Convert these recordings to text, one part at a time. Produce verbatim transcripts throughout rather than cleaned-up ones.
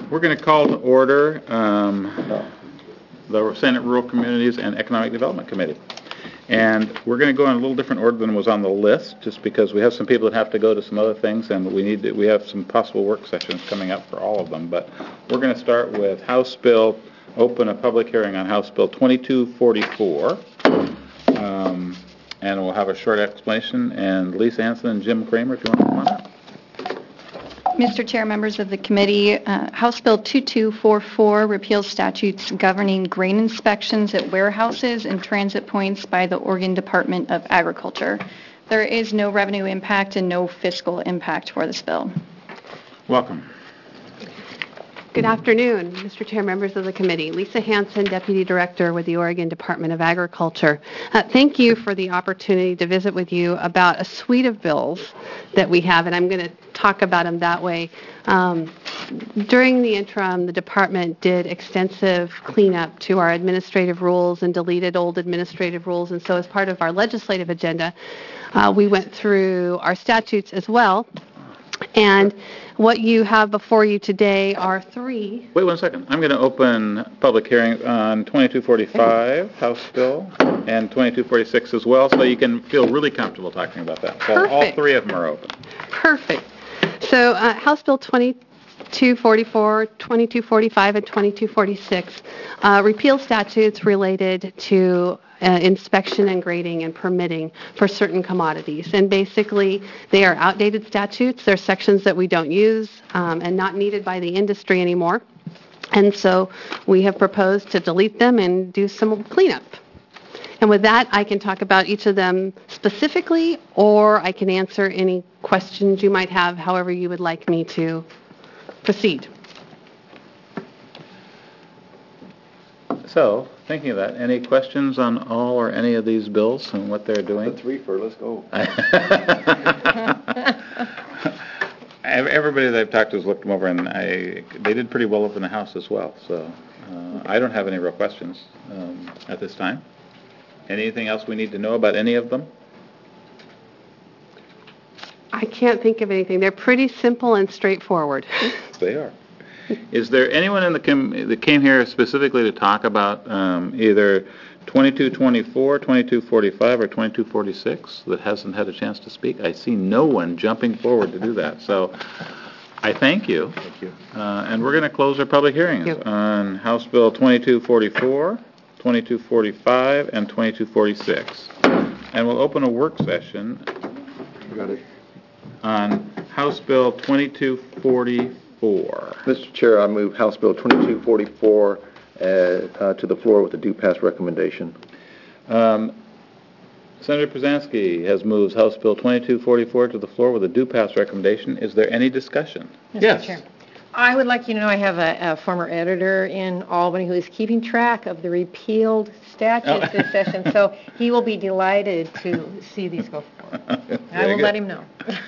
We're going to call to order um, the Senate Rural Communities and Economic Development Committee. And we're going to go in a little different order than was on the list, just because we have some people that have to go to some other things, and we need to, we have some possible work sessions coming up for all of them. But we're going to start with House Bill, open a public hearing on House Bill twenty-two forty-four. Um, and we'll have a short explanation. And Lisa Hanson and Jim Kramer, if you want to come on up. Mister Chair, members of the committee, uh, House Bill twenty-two forty-four repeals statutes governing grain inspections at warehouses and transit points by the Oregon Department of Agriculture. There is no revenue impact and no fiscal impact for this bill. Welcome. Good afternoon, Mister Chair, members of the committee. Lisa Hanson, Deputy Director with the Oregon Department of Agriculture. Uh, thank you for the opportunity to visit with you about a suite of bills that we have, and I'm going to talk about them that way. Um, during the interim, the department did extensive cleanup to our administrative rules and deleted old administrative rules, and so as part of our legislative agenda, uh, we went through our statutes as well. And what you have before you today are three. Wait one second. I'm going to open public hearing on twenty-two forty-five, House Bill, and twenty-two forty-six as well, so you can feel really comfortable talking about that. So Perfect. All three of them are open. Perfect. So uh, House Bill twenty-two forty-four, twenty-two forty-five, and twenty-two forty-six uh, repeal statutes related to Uh, inspection and grading and permitting for certain commodities. And basically, they are outdated statutes. They're sections that we don't use um, and not needed by the industry anymore. And so we have proposed to delete them and do some cleanup. And with that, I can talk about each of them specifically, or I can answer any questions you might have, however you would like me to proceed. So, thinking of that, any questions on all or any of these bills and what they're doing? The three for let's go. Everybody that I've talked to has looked them over, and I, they did pretty well over in the House as well. So, uh, I don't have any real questions um, at this time. Anything else we need to know about any of them? I can't think of anything. They're pretty simple and straightforward. They are. Is there anyone in the com- that came here specifically to talk about um, either twenty-two twenty-four, twenty-two forty-five, or twenty-two forty-six that hasn't had a chance to speak? I see no one jumping forward to do that. So I thank you. Thank you. Uh, and we're going to close our public hearings on House Bill twenty-two forty-four, twenty-two forty-five, and twenty-two forty-six. And we'll open a work session Got it. on House Bill twenty-two forty-four. Mister Chair, I move House Bill twenty-two forty-four uh, uh, to the floor with a due pass recommendation. Um, Senator Przansky has moved House Bill twenty-two forty-four to the floor with a due pass recommendation. Is there any discussion? Mister Yes. Chair. I would like you to know I have a, a former editor in Albany who is keeping track of the repealed statutes Oh. this session, so he will be delighted to see these go forward. I will good. let him know.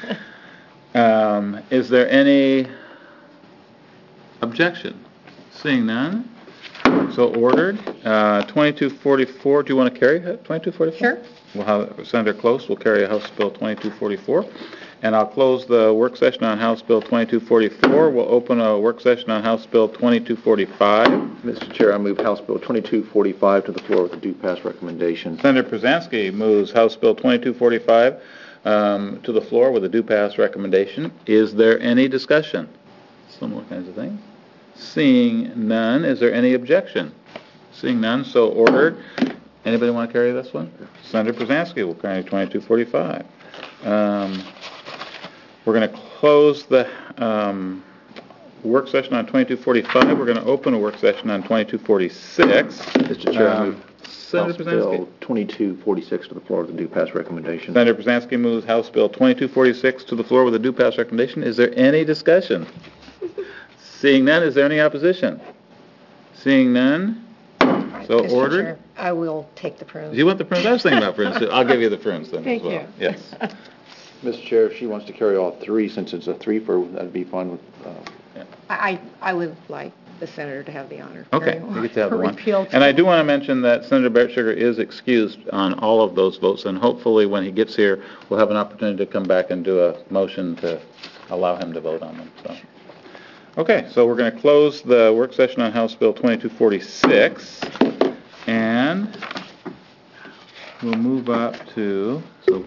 Um, is there any objection? Seeing none, so ordered. Uh, twenty-two forty-four, do you want to carry twenty-two forty-four? Sure. We'll have Senator Close will carry House Bill twenty-two forty-four. And I'll close the work session on House Bill twenty-two forty-four. We'll open a work session on House Bill twenty-two forty-five. Mister Chair, I move House Bill twenty-two forty-five to the floor with a due pass recommendation. Senator Przansky moves House Bill twenty-two forty-five um, to the floor with a due pass recommendation. Is there any discussion? Similar kinds of things. Seeing none, is there any objection? Seeing none, so ordered. Anybody want to carry this one? Senator Przansky will carry twenty-two forty-five. Um, we're going to close the um, work session on twenty-two forty-five. We're going to open a work session on twenty-two forty-six. Mister Chair, I Um, move Senator House Bill Przansky. twenty-two forty-six to the floor with a due pass recommendation. Senator Przansky moves House Bill twenty-two forty-six to the floor with a due pass recommendation. Is there any discussion? Seeing none, is there any opposition? Seeing none, so Mister ordered. Chair, I will take the prunes. Do you want the prunes? I was thinking about prunes. Too. I'll give you the prunes then Thank as well. you. Yes. Mister Chair, if she wants to carry all three, since it's a three for, that'd be fine with. Uh, I, I would like the senator to have the honor. Okay, Very you get to have the well. one. Repealed. And I do want to mention that Senator Bertschiger is excused on all of those votes, and hopefully when he gets here, we'll have an opportunity to come back and do a motion to allow him to vote on them. So, Okay, so we're going to close the work session on House Bill twenty-two forty-six, and we'll move up to, so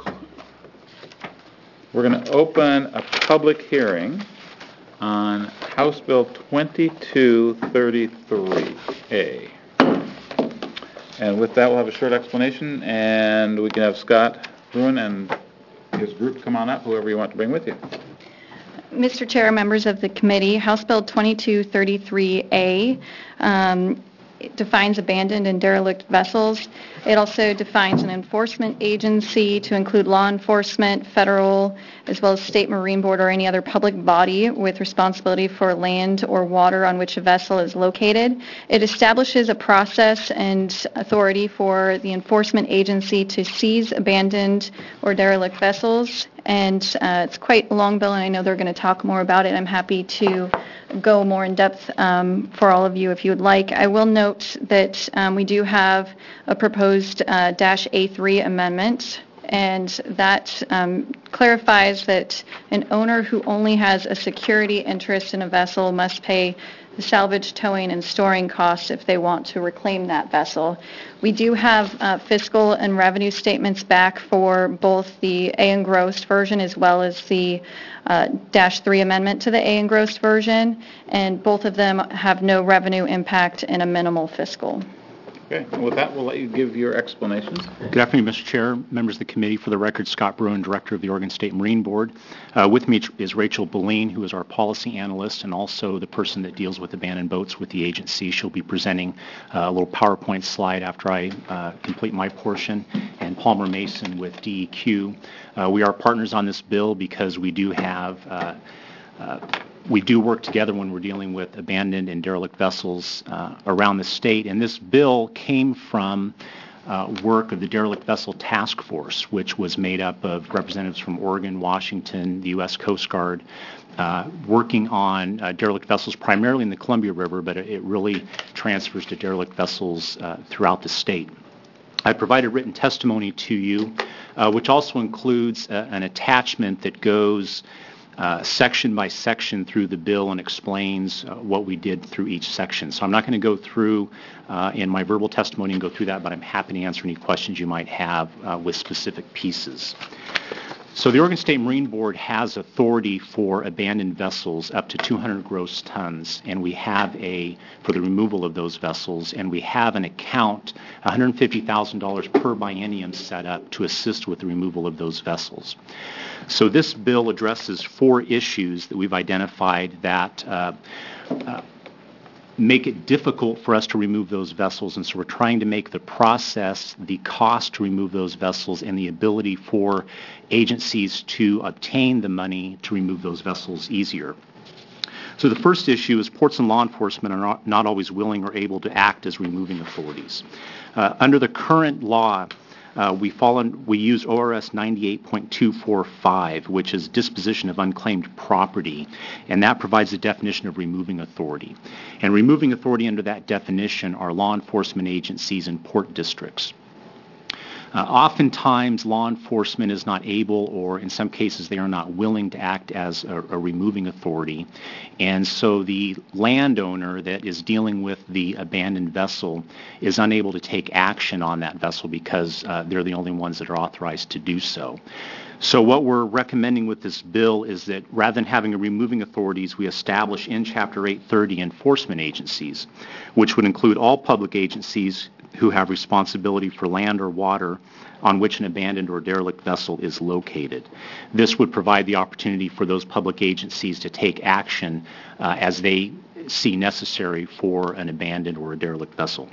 we're going to open a public hearing on House Bill twenty-two thirty-three A. And with that, we'll have a short explanation, and we can have Scott Bruin and his group come on up, whoever you want to bring with you. Mister Chair, members of the committee, House Bill twenty-two thirty-three A um, it defines abandoned and derelict vessels. It also defines an enforcement agency to include law enforcement, federal, as well as state marine board or any other public body with responsibility for land or water on which a vessel is located. It establishes a process and authority for the enforcement agency to seize abandoned or derelict vessels. And uh, it's quite a long bill, and I know they're going to talk more about it. I'm happy to go more in depth um, for all of you if you would like. I will note that um, we do have a proposed uh, dash A three amendment, and that um, clarifies that an owner who only has a security interest in a vessel must pay the salvage, towing, and storing costs if they want to reclaim that vessel. We do have uh, fiscal and revenue statements back for both the A engrossed version as well as the uh, dash three amendment to the A engrossed version, and both of them have no revenue impact and a minimal fiscal. Okay, and with that, we'll let you give your explanations. Good afternoon, Mister Chair, members of the committee. For the record, Scott Bruin, Director of the Oregon State Marine Board. Uh, with me is Rachel Boline, who is our policy analyst and also the person that deals with abandoned boats with the agency. She'll be presenting uh, a little PowerPoint slide after I uh, complete my portion. And Palmer Mason with D E Q. Uh, we are partners on this bill because we do have uh, uh, We do work together when we're dealing with abandoned and derelict vessels uh, around the state, and this bill came from uh, work of the Derelict Vessel Task Force, which was made up of representatives from Oregon, Washington, the U S Coast Guard, uh, working on uh, derelict vessels primarily in the Columbia River, but it really transfers to derelict vessels uh, throughout the state. I provided written testimony to you, uh, which also includes uh, an attachment that goes Uh, section by section through the bill and explains uh, what we did through each section. So I'm not going to go through uh, in my verbal testimony and go through that, but I'm happy to answer any questions you might have uh, with specific pieces. So the Oregon State Marine Board has authority for abandoned vessels up to two hundred gross tons, and we have a, for the removal of those vessels, and we have an account, one hundred fifty thousand dollars per biennium set up to assist with the removal of those vessels. So this bill addresses four issues that we've identified that uh, uh, make it difficult for us to remove those vessels, and so we're trying to make the process, the cost to remove those vessels, and the ability for agencies to obtain the money to remove those vessels easier. So the first issue is ports and law enforcement are not, not always willing or able to act as removing authorities. Uh, under the current law, Uh, we, fall on, we use O R S ninety-eight point two four five, which is disposition of unclaimed property, and that provides a definition of removing authority. And removing authority under that definition are law enforcement agencies and port districts. Uh, oftentimes, law enforcement is not able, or in some cases they are not willing to act as a, a removing authority. And so the landowner that is dealing with the abandoned vessel is unable to take action on that vessel because uh, they're the only ones that are authorized to do so. So what we're recommending with this bill is that rather than having a removing authorities, we establish in Chapter eight thirty enforcement agencies, which would include all public agencies who have responsibility for land or water on which an abandoned or derelict vessel is located. This would provide the opportunity for those public agencies to take action uh, as they see necessary for an abandoned or a derelict vessel.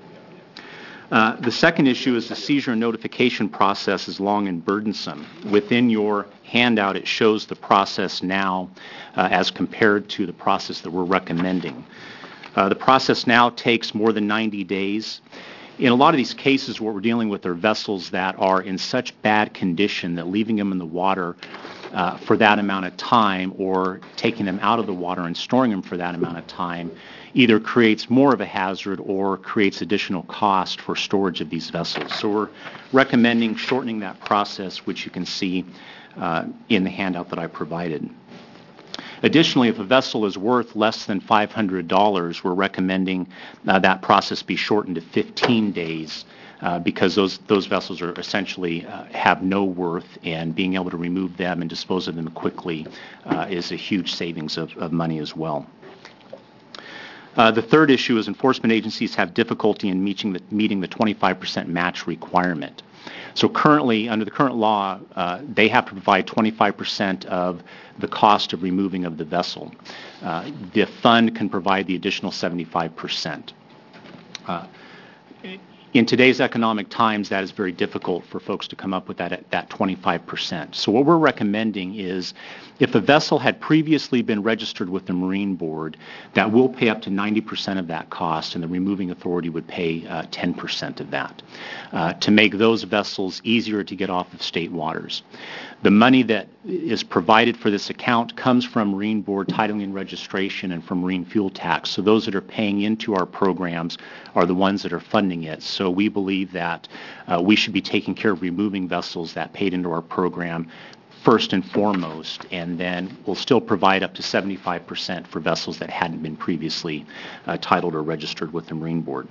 Uh, the second issue is the seizure and notification process is long and burdensome. Within your handout, it shows the process now uh, as compared to the process that we're recommending. Uh, the process now takes more than ninety days. In a lot of these cases, what we're dealing with are vessels that are in such bad condition that leaving them in the water uh, for that amount of time or taking them out of the water and storing them for that amount of time either creates more of a hazard or creates additional cost for storage of these vessels. So we're recommending shortening that process, which you can see uh, in the handout that I provided. Additionally, if a vessel is worth less than five hundred dollars, we're recommending uh, that process be shortened to fifteen days uh, because those those vessels are essentially uh, have no worth, and being able to remove them and dispose of them quickly uh, is a huge savings of, of money as well. Uh, the third issue is enforcement agencies have difficulty in meeting the, meeting the twenty-five percent match requirement. So currently, under the current law, uh, they have to provide twenty-five percent of the cost of removing of the vessel. Uh, the fund can provide the additional seventy-five percent. Uh, in today's economic times, that is very difficult for folks to come up with that, that twenty-five percent. So what we're recommending is if a vessel had previously been registered with the Marine Board, that will pay up to ninety percent of that cost, and the removing authority would pay uh, ten percent of that uh, to make those vessels easier to get off of state waters. The money that is provided for this account comes from Marine Board titling and registration and from marine fuel tax. So those that are paying into our programs are the ones that are funding it. So we believe that uh, we should be taking care of removing vessels that paid into our program first and foremost, and then we'll still provide up to seventy-five percent for vessels that hadn't been previously uh, titled or registered with the Marine Board.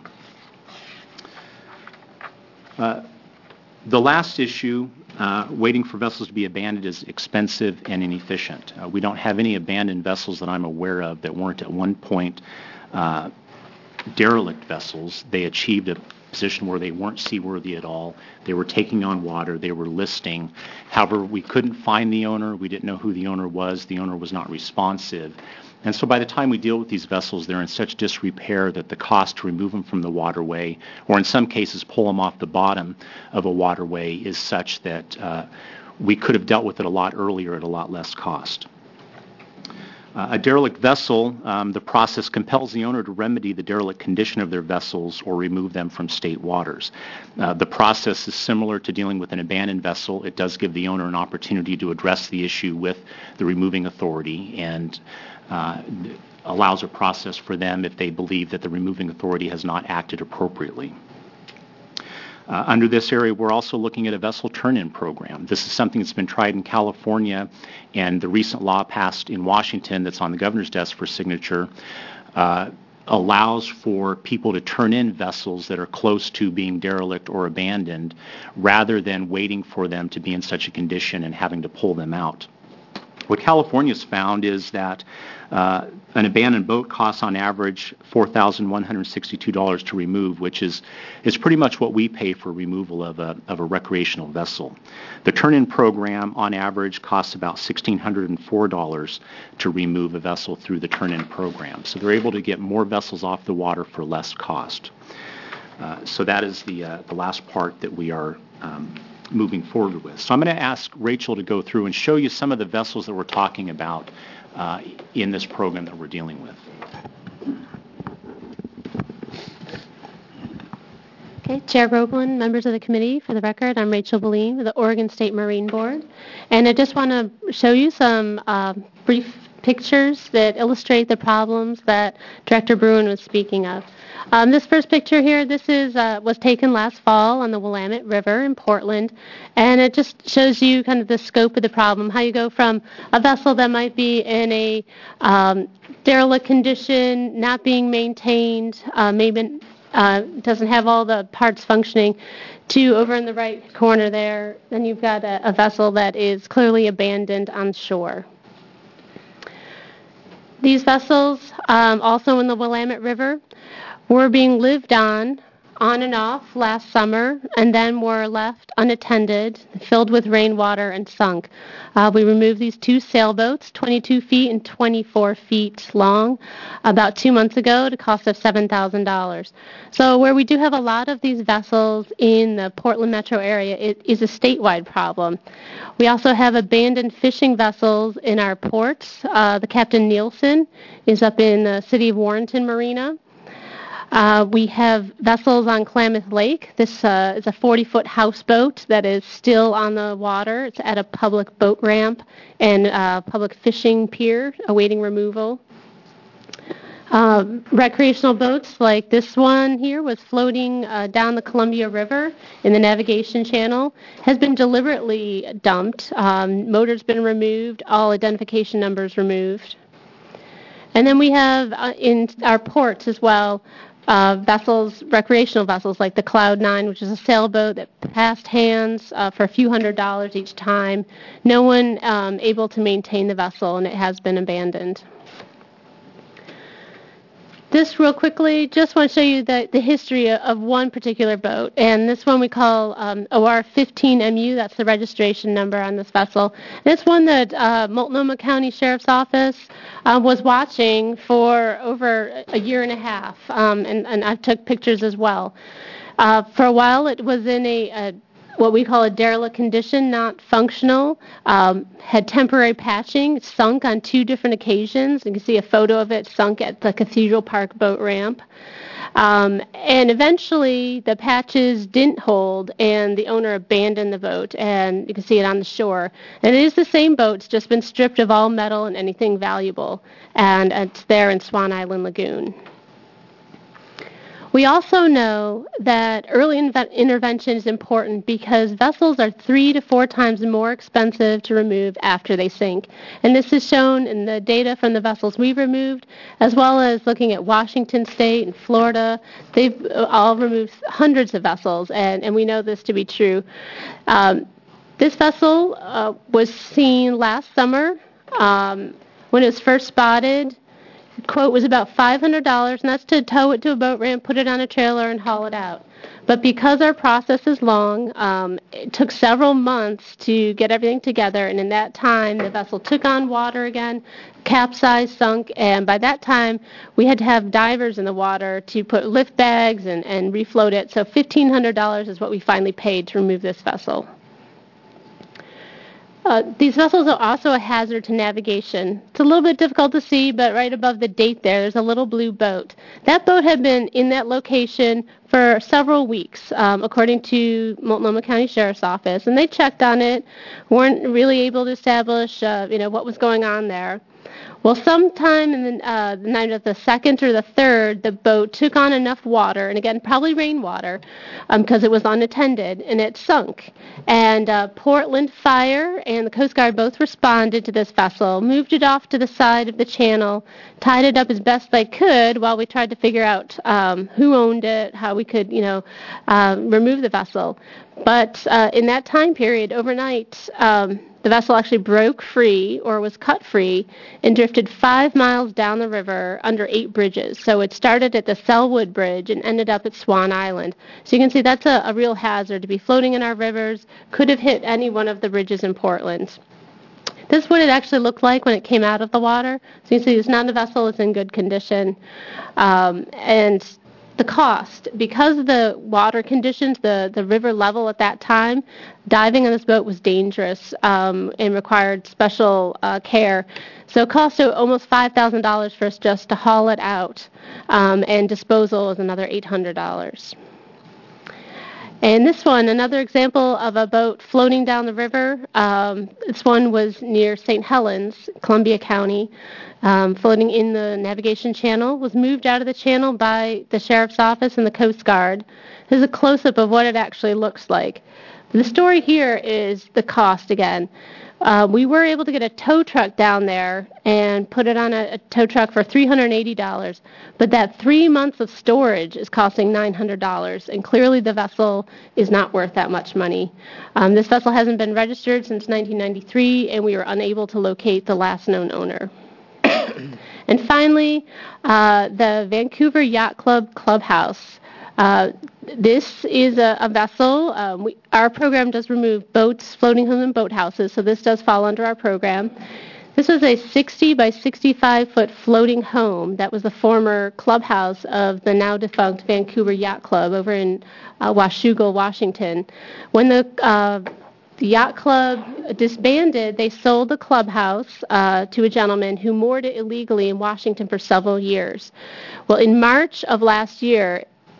Uh, the last issue, uh, waiting for vessels to be abandoned, is expensive and inefficient. Uh, we don't have any abandoned vessels that I'm aware of that weren't at one point uh, derelict vessels. They achieved a position where they weren't seaworthy at all. They were taking on water. They were listing. However, we couldn't find the owner. We didn't know who the owner was. The owner was not responsive. And so by the time we deal with these vessels, they're in such disrepair that the cost to remove them from the waterway, or in some cases pull them off the bottom of a waterway, is such that uh, we could have dealt with it a lot earlier at a lot less cost. Uh, a derelict vessel, um, the process compels the owner to remedy the derelict condition of their vessels or remove them from state waters. Uh, the process is similar to dealing with an abandoned vessel. It does give the owner an opportunity to address the issue with the removing authority, and uh, allows a process for them if they believe that the removing authority has not acted appropriately. Uh, under this area, we're also looking at a vessel turn-in program. This is something that's been tried in California, and the recent law passed in Washington that's on the governor's desk for signature uh, allows for people to turn in vessels that are close to being derelict or abandoned rather than waiting for them to be in such a condition and having to pull them out. What California's found is that uh, an abandoned boat costs on average four thousand one hundred sixty-two dollars to remove, which is is pretty much what we pay for removal of a, of a recreational vessel. The turn-in program on average costs about one thousand six hundred four dollars to remove a vessel through the turn-in program. So they're able to get more vessels off the water for less cost. Uh, so that is the, uh, the last part that we are um, moving forward with. So I'm going to ask Rachel to go through and show you some of the vessels that we're talking about uh, in this program that we're dealing with. Okay, Chair Roblin, members of the committee, for the record, I'm Rachel Boleen with the Oregon State Marine Board, and I just want to show you some uh, brief pictures that illustrate the problems that Director Bruin was speaking of. Um, this first picture here, this is uh, was taken last fall on the Willamette River in Portland, and it just shows you kind of the scope of the problem, how you go from a vessel that might be in a um, derelict condition, not being maintained, uh, maybe uh, doesn't have all the parts functioning, to over in the right corner there, then you've got a, a vessel that is clearly abandoned on shore. These vessels, um, also in the Willamette River, were being lived on, on and off last summer, and then were left unattended, filled with rainwater, and sunk. Uh, we removed these two sailboats, twenty-two feet and twenty-four feet long, about two months ago at a cost of seven thousand dollars. So where we do have a lot of these vessels in the Portland metro area, it is a statewide problem. We also have abandoned fishing vessels in our ports. Uh, the Captain Nielsen is up in the city of Warrenton Marina. Uh, we have vessels on Klamath Lake. This uh, is a forty-foot houseboat that is still on the water. It's at a public boat ramp and uh, public fishing pier awaiting removal. Um, recreational boats like this one here was floating uh, down the Columbia River in the navigation channel, has been deliberately dumped. Um, motor's been removed, all identification numbers removed. And then we have uh, in our ports as well, uh, vessels, recreational vessels like the Cloud Nine, which is a sailboat that passed hands uh, for a few hundred dollars each time. No one um, able to maintain the vessel, and it has been abandoned. This real quickly, just want to show you the, the history of one particular boat, and this one we call um, O R fifteen M U. That's the registration number on this vessel. And it's one that uh, Multnomah County Sheriff's Office uh, was watching for over a year and a half, um, and, and I took pictures as well. Uh, for a while, it was in a, a what we call a derelict condition, not functional, um, had temporary patching, sunk on two different occasions. You can see a photo of it sunk at the Cathedral Park boat ramp. Um, and eventually the patches didn't hold and the owner abandoned the boat, and you can see it on the shore. And it is the same boat, it's just been stripped of all metal and anything valuable, and it's there in Swan Island Lagoon. We also know that early inve- intervention is important because vessels are three to four times more expensive to remove after they sink. And this is shown in the data from the vessels we've removed, as well as looking at Washington State and Florida. They've all removed hundreds of vessels, and, and we know this to be true. Um, this vessel uh, was seen last summer um, when it was first spotted. Quote was about five hundred dollars, and that's to tow it to a boat ramp, put it on a trailer, and haul it out. But because our process is long, um, it took several months to get everything together, and in that time, the vessel took on water again, capsized, sunk, and by that time, we had to have divers in the water to put lift bags and, and refloat it. So fifteen hundred dollars is what we finally paid to remove this vessel. Uh, these vessels are also a hazard to navigation. It's a little bit difficult to see, but right above the date there, there's a little blue boat. That boat had been in that location for several weeks, um, according to Multnomah County Sheriff's Office, and they checked on it, weren't really able to establish, uh, you know, what was going on there. Well, sometime in the, uh, the night of the second or the third, the boat took on enough water, and again, probably rainwater, because um, it was unattended, and it sunk. And uh, Portland Fire and the Coast Guard both responded to this vessel, moved it off to the side of the channel, tied it up as best they could while we tried to figure out um, who owned it, how we could, you know, uh, remove the vessel. But uh, in that time period, overnight, um, the vessel actually broke free or was cut free and drifted five miles down the river under eight bridges. So it started at the Selwood Bridge and ended up at Swan Island. So you can see that's a, a real hazard to be floating in our rivers. Could have hit any one of the bridges in Portland. This is what it actually looked like when it came out of the water. So you can see it's not a vessel, it's in good condition. Um, and the cost, because of the water conditions, the, the river level at that time, diving on this boat was dangerous um, and required special uh, care. So it cost almost five thousand dollars for us just to haul it out, um, and disposal is another eight hundred dollars. And this one, another example of a boat floating down the river. Um, this one was near Saint Helens, Columbia County, um, floating in the navigation channel, was moved out of the channel by the Sheriff's Office and the Coast Guard. This is a close-up of what it actually looks like. The story here is the cost again. Uh, we were able to get a tow truck down there and put it on a, a tow truck for three hundred eighty dollars, but that three months of storage is costing nine hundred dollars, and clearly the vessel is not worth that much money. Um, this vessel hasn't been registered since nineteen ninety-three, and we were unable to locate the last known owner. And finally, uh, the Vancouver Yacht Club Clubhouse. Uh, this is a, a vessel. Um, we, our program does remove boats, floating homes, and boathouses, so this does fall under our program. This was a sixty by sixty-five foot floating home that was the former clubhouse of the now defunct Vancouver Yacht Club over in uh, Washougal, Washington. When the uh, The yacht club disbanded, they sold the clubhouse uh, to a gentleman who moored it illegally in Washington for several years. Well, in March of last year,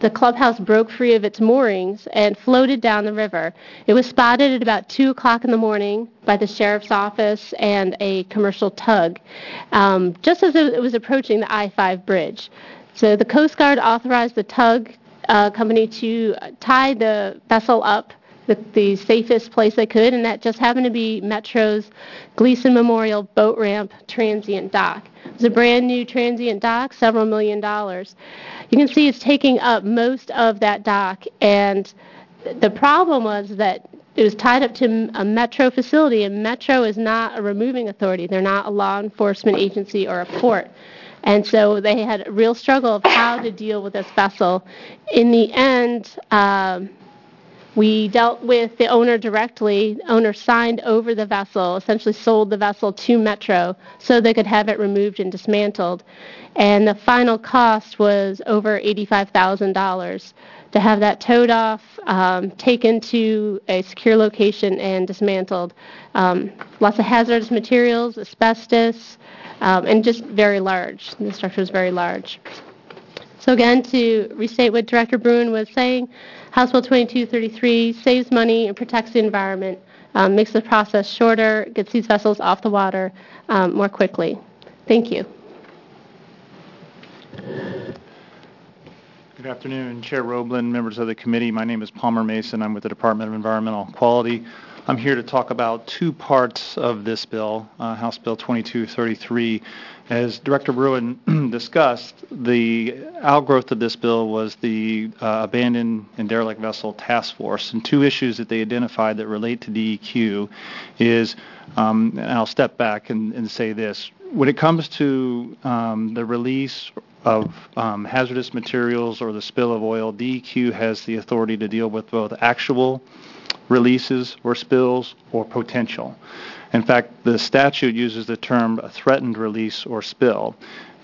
the clubhouse broke free of its moorings and floated down the river. It was spotted at about two o'clock in the morning by the sheriff's office and a commercial tug, um, just as it was approaching the I five bridge. So the Coast Guard authorized the tug uh, company to tie the vessel up the, the safest place they could, and that just happened to be Metro's Gleason Memorial Boat Ramp Transient Dock. It was a brand new transient dock, several million dollars. You can see it's taking up most of that dock, and the problem was that it was tied up to a Metro facility, and Metro is not a removing authority. They're not a law enforcement agency or a port. And so they had a real struggle of how to deal with this vessel. In the end, um, we dealt with the owner directly. The owner signed over the vessel, essentially sold the vessel to Metro so they could have it removed and dismantled. And the final cost was over eighty-five thousand dollars to have that towed off, um, taken to a secure location, and dismantled. Um, lots of hazardous materials, asbestos, um, and just very large. The structure was very large. So again, to restate what Director Bruin was saying, House Bill twenty-two thirty-three saves money and protects the environment, um, makes the process shorter, gets these vessels off the water um, more quickly. Thank you. Good afternoon, Chair Roblin, members of the committee. My name is Palmer Mason. I'm with the Department of Environmental Quality. I'm here to talk about two parts of this bill, uh, House Bill twenty-two thirty-three. As Director Bruin discussed, the outgrowth of this bill was the uh, Abandoned and Derelict Vessel Task Force. And two issues that they identified that relate to D E Q is, um, and I'll step back and, and say this, when it comes to um, the release of um, hazardous materials or the spill of oil, D E Q has the authority to deal with both actual releases or spills or potential. In fact, the statute uses the term a threatened release or spill.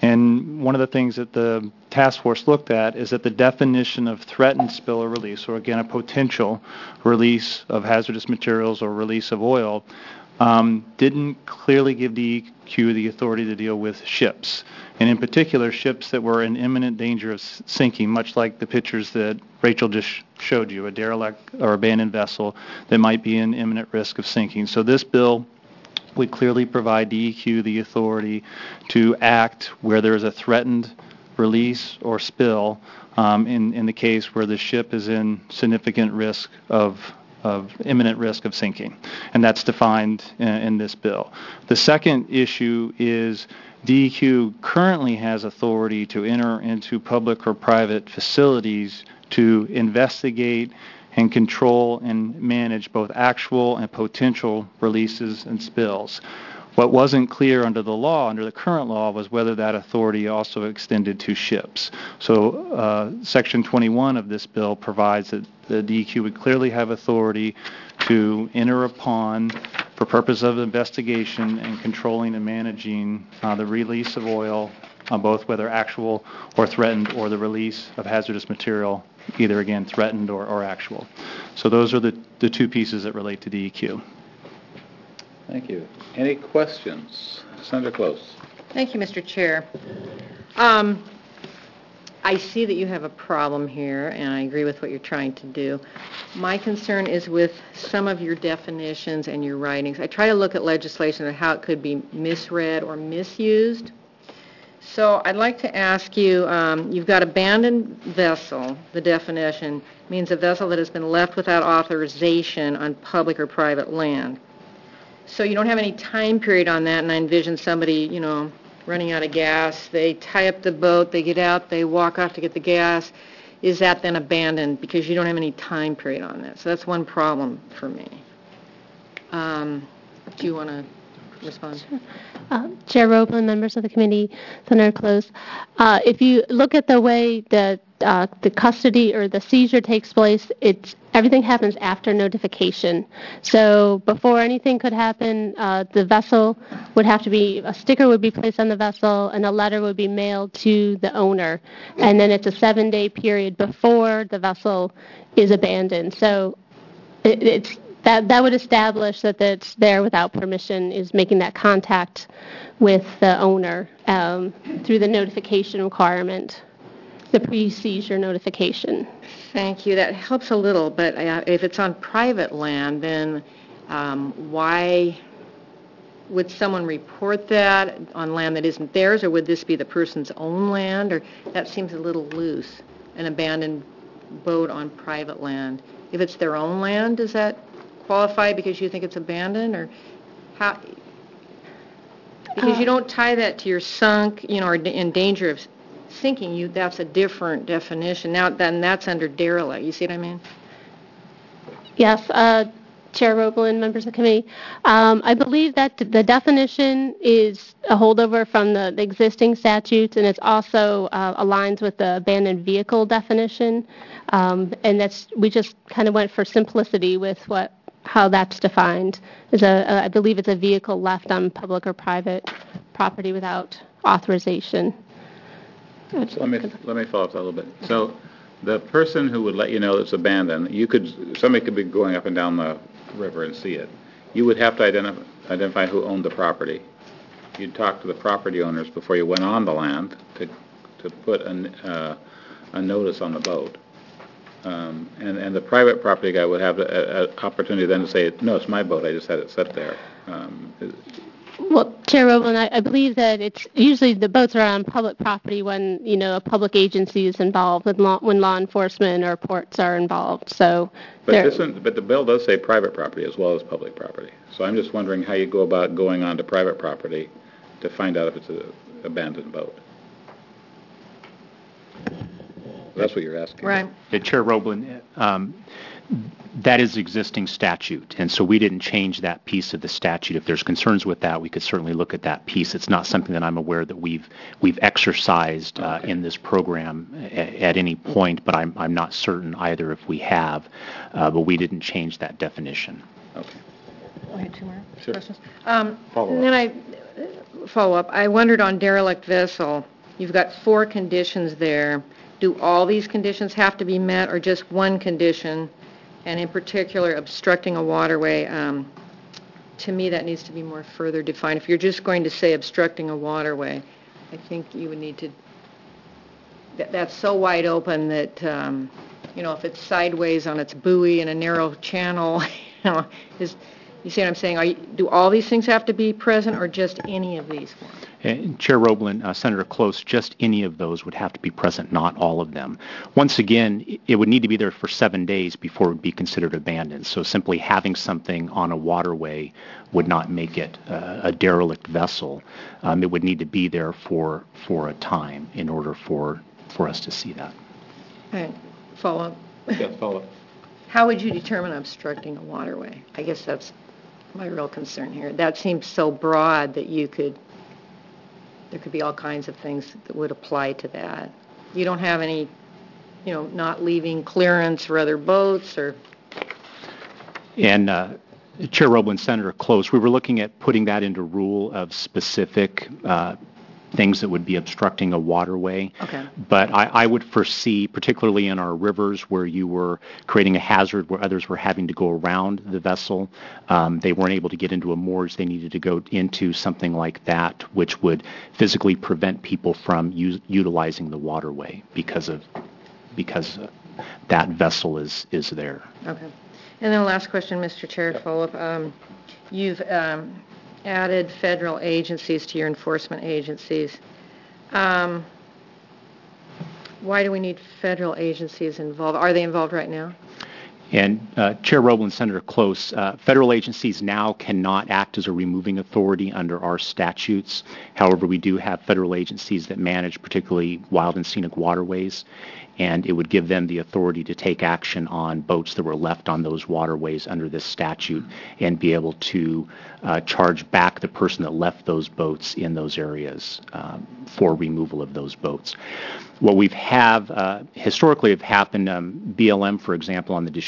And one of the things that the task force looked at is that the definition of threatened spill or release, or again a potential release of hazardous materials or release of oil, um, didn't clearly give D E Q the authority to deal with ships. And in particular, ships that were in imminent danger of sinking, much like the pictures that Rachel just showed you, a derelict or abandoned vessel that might be in imminent risk of sinking. So this bill would clearly provide D E Q the authority to act where there is a threatened release or spill um, in, in the case where the ship is in significant risk of of imminent risk of sinking. And that's defined in, in this bill. The second issue is D E Q currently has authority to enter into public or private facilities to investigate and control and manage both actual and potential releases and spills. What wasn't clear under the law, under the current law, was whether that authority also extended to ships. So uh, Section twenty-one of this bill provides that the D E Q would clearly have authority to enter upon, for purpose of investigation and controlling and managing uh, the release of oil, uh, both whether actual or threatened, or the release of hazardous material, either again threatened or, or actual. So those are the, the two pieces that relate to D E Q. Thank you. Any questions? Senator Close. Thank you, Mister Chair. Um, I see that you have a problem here, and I agree with what you're trying to do. My concern is with some of your definitions and your writings. I try to look at legislation and how it could be misread or misused. So I'd like to ask you, um, you've got abandoned vessel. The definition means a vessel that has been left without authorization on public or private land. So you don't have any time period on that, and I envision somebody, you know, running out of gas. They tie up the boat, they get out, they walk off to get the gas. Is that then abandoned because you don't have any time period on that? So that's one problem for me. Um, do you want to respond? Sure. Uh, Chair Roblin, members of the committee, Senator Close, uh, if you look at the way the uh, the custody or the seizure takes place, it's everything happens after notification. So before anything could happen, uh, the vessel would have to be, a sticker would be placed on the vessel, and a letter would be mailed to the owner. And then it's a seven-day period before the vessel is abandoned. So it, it's That, that would establish that it's there without permission, is making that contact with the owner um, through the notification requirement. the pre-seizure notification. Thank you. That helps a little, but uh, if it's on private land, then um, why would someone report that on land that isn't theirs, or would this be the person's own land? Or that seems a little loose, an abandoned boat on private land. If it's their own land, does that qualify because you think it's abandoned, or how? Because Uh, you don't tie that to your sunk, you know, or in danger of sinking. You that's a different definition. Now, then that's under derelict. You see what I mean? Yes, uh, Chair Roblin, members of the committee. Um, I believe that the definition is a holdover from the, the existing statutes, and it's also uh, aligns with the abandoned vehicle definition. Um, and that's we just kind of went for simplicity with what how that's defined. Is a, a I believe it's a vehicle left on public or private property without authorization. So let me let me follow up that a little bit. So the person who would let you know it's abandoned, you could somebody could be going up and down the river and see it. You would have to identify identify who owned the property. You'd talk to the property owners before you went on the land to to put an, uh, a notice on the boat. Um, and, and the private property guy would have an opportunity then to say, no, it's my boat, I just had it set there. Um, Well, Chair Roblin, I, I believe that it's usually the boats are on public property when, you know, a public agency is involved, when law, when law enforcement or ports are involved. So, but, this one, but the bill does say private property as well as public property. So I'm just wondering how you go about going onto private property to find out if it's an abandoned boat. That's what you're asking. Right. Uh, Chair Roblin, um, that is existing statute, and so we didn't change that piece of the statute. If there's concerns with that, we could certainly look at that piece. It's not something that I'm aware that we've we've exercised uh, okay. in this program at, at any point, but I'm I'm not certain either if we have. Uh, but we didn't change that definition. Okay. I had two more Sure. questions. Um, Follow and then I follow up. I wondered on derelict vessel. You've got four conditions there. Do all these conditions have to be met, or just one condition? And in particular, obstructing a waterway. Um, to me, that needs to be more further defined. If you're just going to say obstructing a waterway, I think you would need to. That, that's so wide open that um, you know, if it's sideways on its buoy in a narrow channel, you know, is. You see what I'm saying? Are you, do all these things have to be present, or just any of these ones? Uh, Chair Roblin, uh, Senator Close, just any of those would have to be present, not all of them. Once again, it would need to be there for seven days before it would be considered abandoned. So simply having something on a waterway would not make it uh, a derelict vessel. Um, it would need to be there for for a time in order for for us to see that. All right. Follow up. Yeah, follow up. How would you determine obstructing a waterway? I guess that's my real concern here. That seems so broad that you could, there could be all kinds of things that would apply to that. You don't have any, you know, not leaving clearance for other boats, or? And uh, Chair Roblin, Senator Close, we were looking at putting that into rule of specific uh, things that would be obstructing a waterway. Okay. But I, I would foresee, particularly in our rivers where you were creating a hazard where others were having to go around the vessel, um, they weren't able to get into a moorage, they needed to go into something like that, which would physically prevent people from u- utilizing the waterway because of because uh, that vessel is, is there. Okay. And then the last question, Mister Chair, follow up. Um, you've um, added federal agencies to your enforcement agencies. Um, why do we need federal agencies involved? Are they involved right now? And uh, Chair Roblin, Senator Close, uh, federal agencies now cannot act as a removing authority under our statutes. However, we do have federal agencies that manage particularly wild and scenic waterways, and it would give them the authority to take action on boats that were left on those waterways under this statute and be able to uh, charge back the person that left those boats in those areas um, for removal of those boats. What we've have uh, historically have happened, um, B L M, for example, on the Deschutes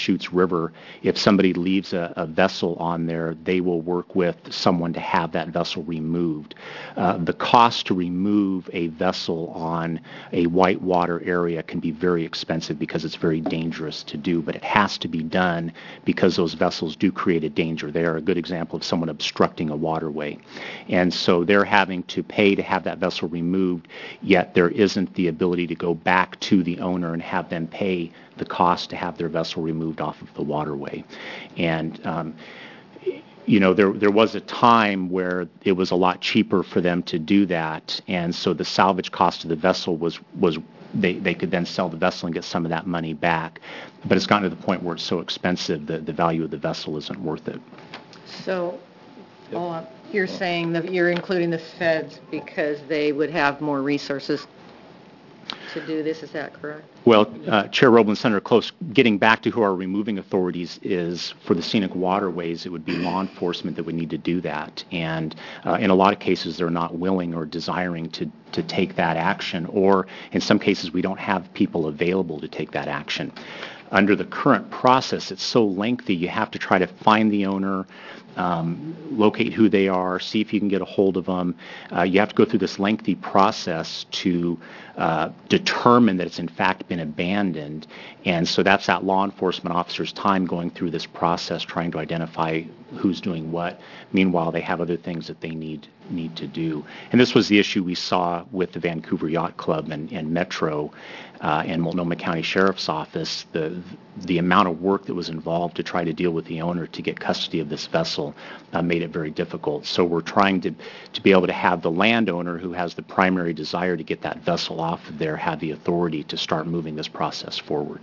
Deschutes River, if somebody leaves a, a vessel on there, they will work with someone to have that vessel removed. Uh, the cost to remove a vessel on a whitewater area can be very expensive because it's very dangerous to do, but it has to be done because those vessels do create a danger. They are a good example of someone obstructing a waterway. And so they're having to pay to have that vessel removed, yet there isn't the ability to go back to the owner and have them pay the cost to have their vessel removed off of the waterway. And um, you know, there there was a time where it was a lot cheaper for them to do that, and so the salvage cost of the vessel was was they, they could then sell the vessel and get some of that money back. But it's gotten to the point where it's so expensive that the value of the vessel isn't worth it. So uh, you're saying that you're including the feds because they would have more resources to do this, is that correct? Well, uh, Chair Roblin, Senator Close, getting back to who our removing authorities is, for the scenic waterways, it would be law enforcement that would need to do that. And uh, in a lot of cases, they're not willing or desiring to, to take that action, or in some cases, we don't have people available to take that action. Under the current process, it's so lengthy, you have to try to find the owner, um, locate who they are, see if you can get a hold of them. Uh, you have to go through this lengthy process to uh, determine that it's in fact been abandoned. And so that's that law enforcement officer's time going through this process, trying to identify who's doing what. Meanwhile, they have other things that they need need to do. And this was the issue we saw with the Vancouver Yacht Club and, and Metro uh, and Multnomah County Sheriff's Office. The the amount of work that was involved to try to deal with the owner to get custody of this vessel uh, made it very difficult. So we're trying to to be able to have the landowner, who has the primary desire to get that vessel off of there, have the authority to start moving this process forward.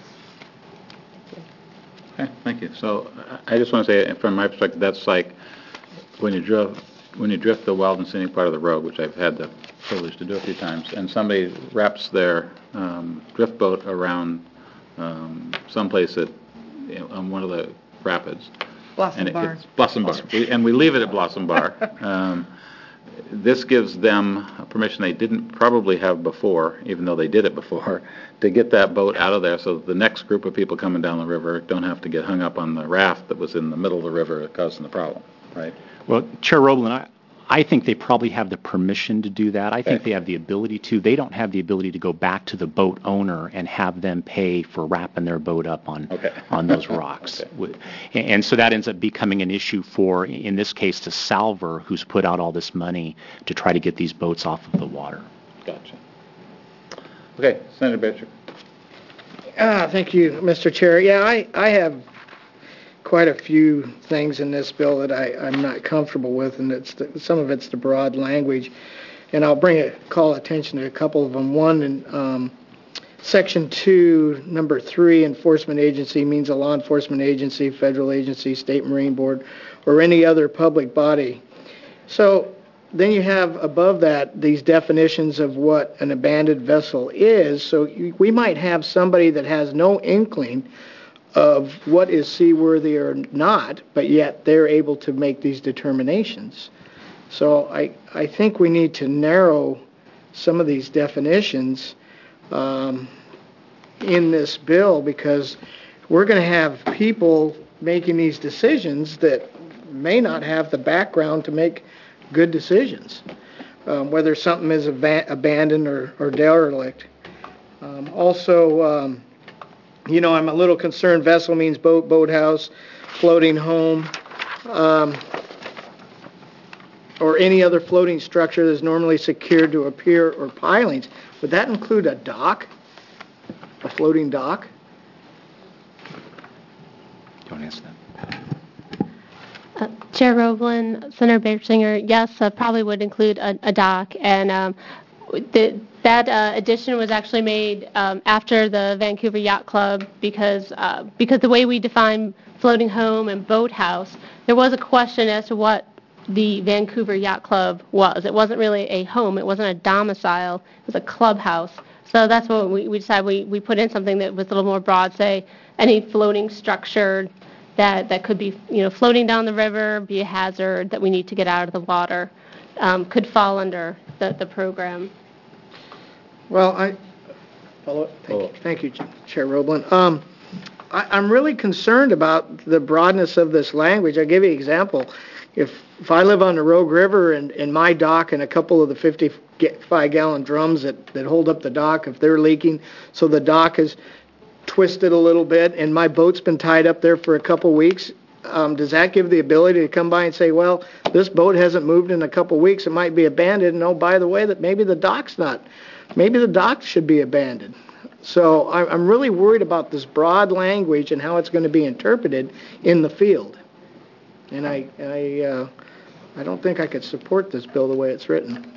Okay, thank you. So I just want to say, from my perspective, that's like when you drift, when you drift the wild and scenic part of the road, which I've had the privilege to do a few times, and somebody wraps their um, drift boat around um, someplace at, you know, on one of the rapids. Blossom and it, Bar. It's Blossom Bar. We, and we leave it at Blossom Bar. Um, this gives them permission they didn't probably have before, even though they did it before, to get that boat out of there so that the next group of people coming down the river don't have to get hung up on the raft that was in the middle of the river causing the problem, right? Well, Chair Roblin, I, I think they probably have the permission to do that. I think Okay. they have the ability to. They don't have the ability to go back to the boat owner and have them pay for wrapping their boat up on Okay. on those rocks. Okay. And, and so that ends up becoming an issue for, in this case, the salver, who's put out all this money to try to get these boats off of the water. Gotcha. Okay, Senator Batcher. Ah, thank you, Mister Chair. Yeah, I, I have quite a few things in this bill that I, I'm not comfortable with, and it's the, some of it's the broad language. And I'll bring a, call attention to a couple of them. One, in um, Section two, Number three, enforcement agency means a law enforcement agency, federal agency, state marine board, or any other public body. So then you have above that these definitions of what an abandoned vessel is. So you, we might have somebody that has no inkling of what is seaworthy or not, but yet they're able to make these determinations. So I, I think we need to narrow some of these definitions um, in this bill, because we're going to have people making these decisions that may not have the background to make good decisions, um, whether something is ab- abandoned or, or derelict. Um, also, um, you know, I'm a little concerned. Vessel means boat, boathouse, floating home, um, or any other floating structure that is normally secured to a pier or pilings. Would that include a dock, a floating dock? Don't answer that. Uh, Chair Roblin, Senator Bersinger, yes, uh, probably would include a, a dock, and um, the, that uh, addition was actually made um, after the Vancouver Yacht Club, because uh, because the way we define floating home and boathouse, there was a question as to what the Vancouver Yacht Club was. It wasn't really a home, it wasn't a domicile, it was a clubhouse. So that's what we, we decided. We, we put in something that was a little more broad, say any floating structure that, that could be, you know, floating down the river, be a hazard that we need to get out of the water, um, could fall under the, the program. Well, I follow. Thank you, thank you, Chair Roblin. Um, I, I'm really concerned about the broadness of this language. I'll give you an example. If if I live on the Rogue River and, and my dock and a couple of the fifty-five gallon drums that, that hold up the dock, if they're leaking, so the dock is twisted a little bit and my boat's been tied up there for a couple weeks, um, does that give the ability to come by and say, well, this boat hasn't moved in a couple weeks, it might be abandoned, and oh, by the way, that maybe the dock's not, maybe the dock should be abandoned. So I'm really worried about this broad language and how it's going to be interpreted in the field. And I, I, uh, I don't think I could support this bill the way it's written.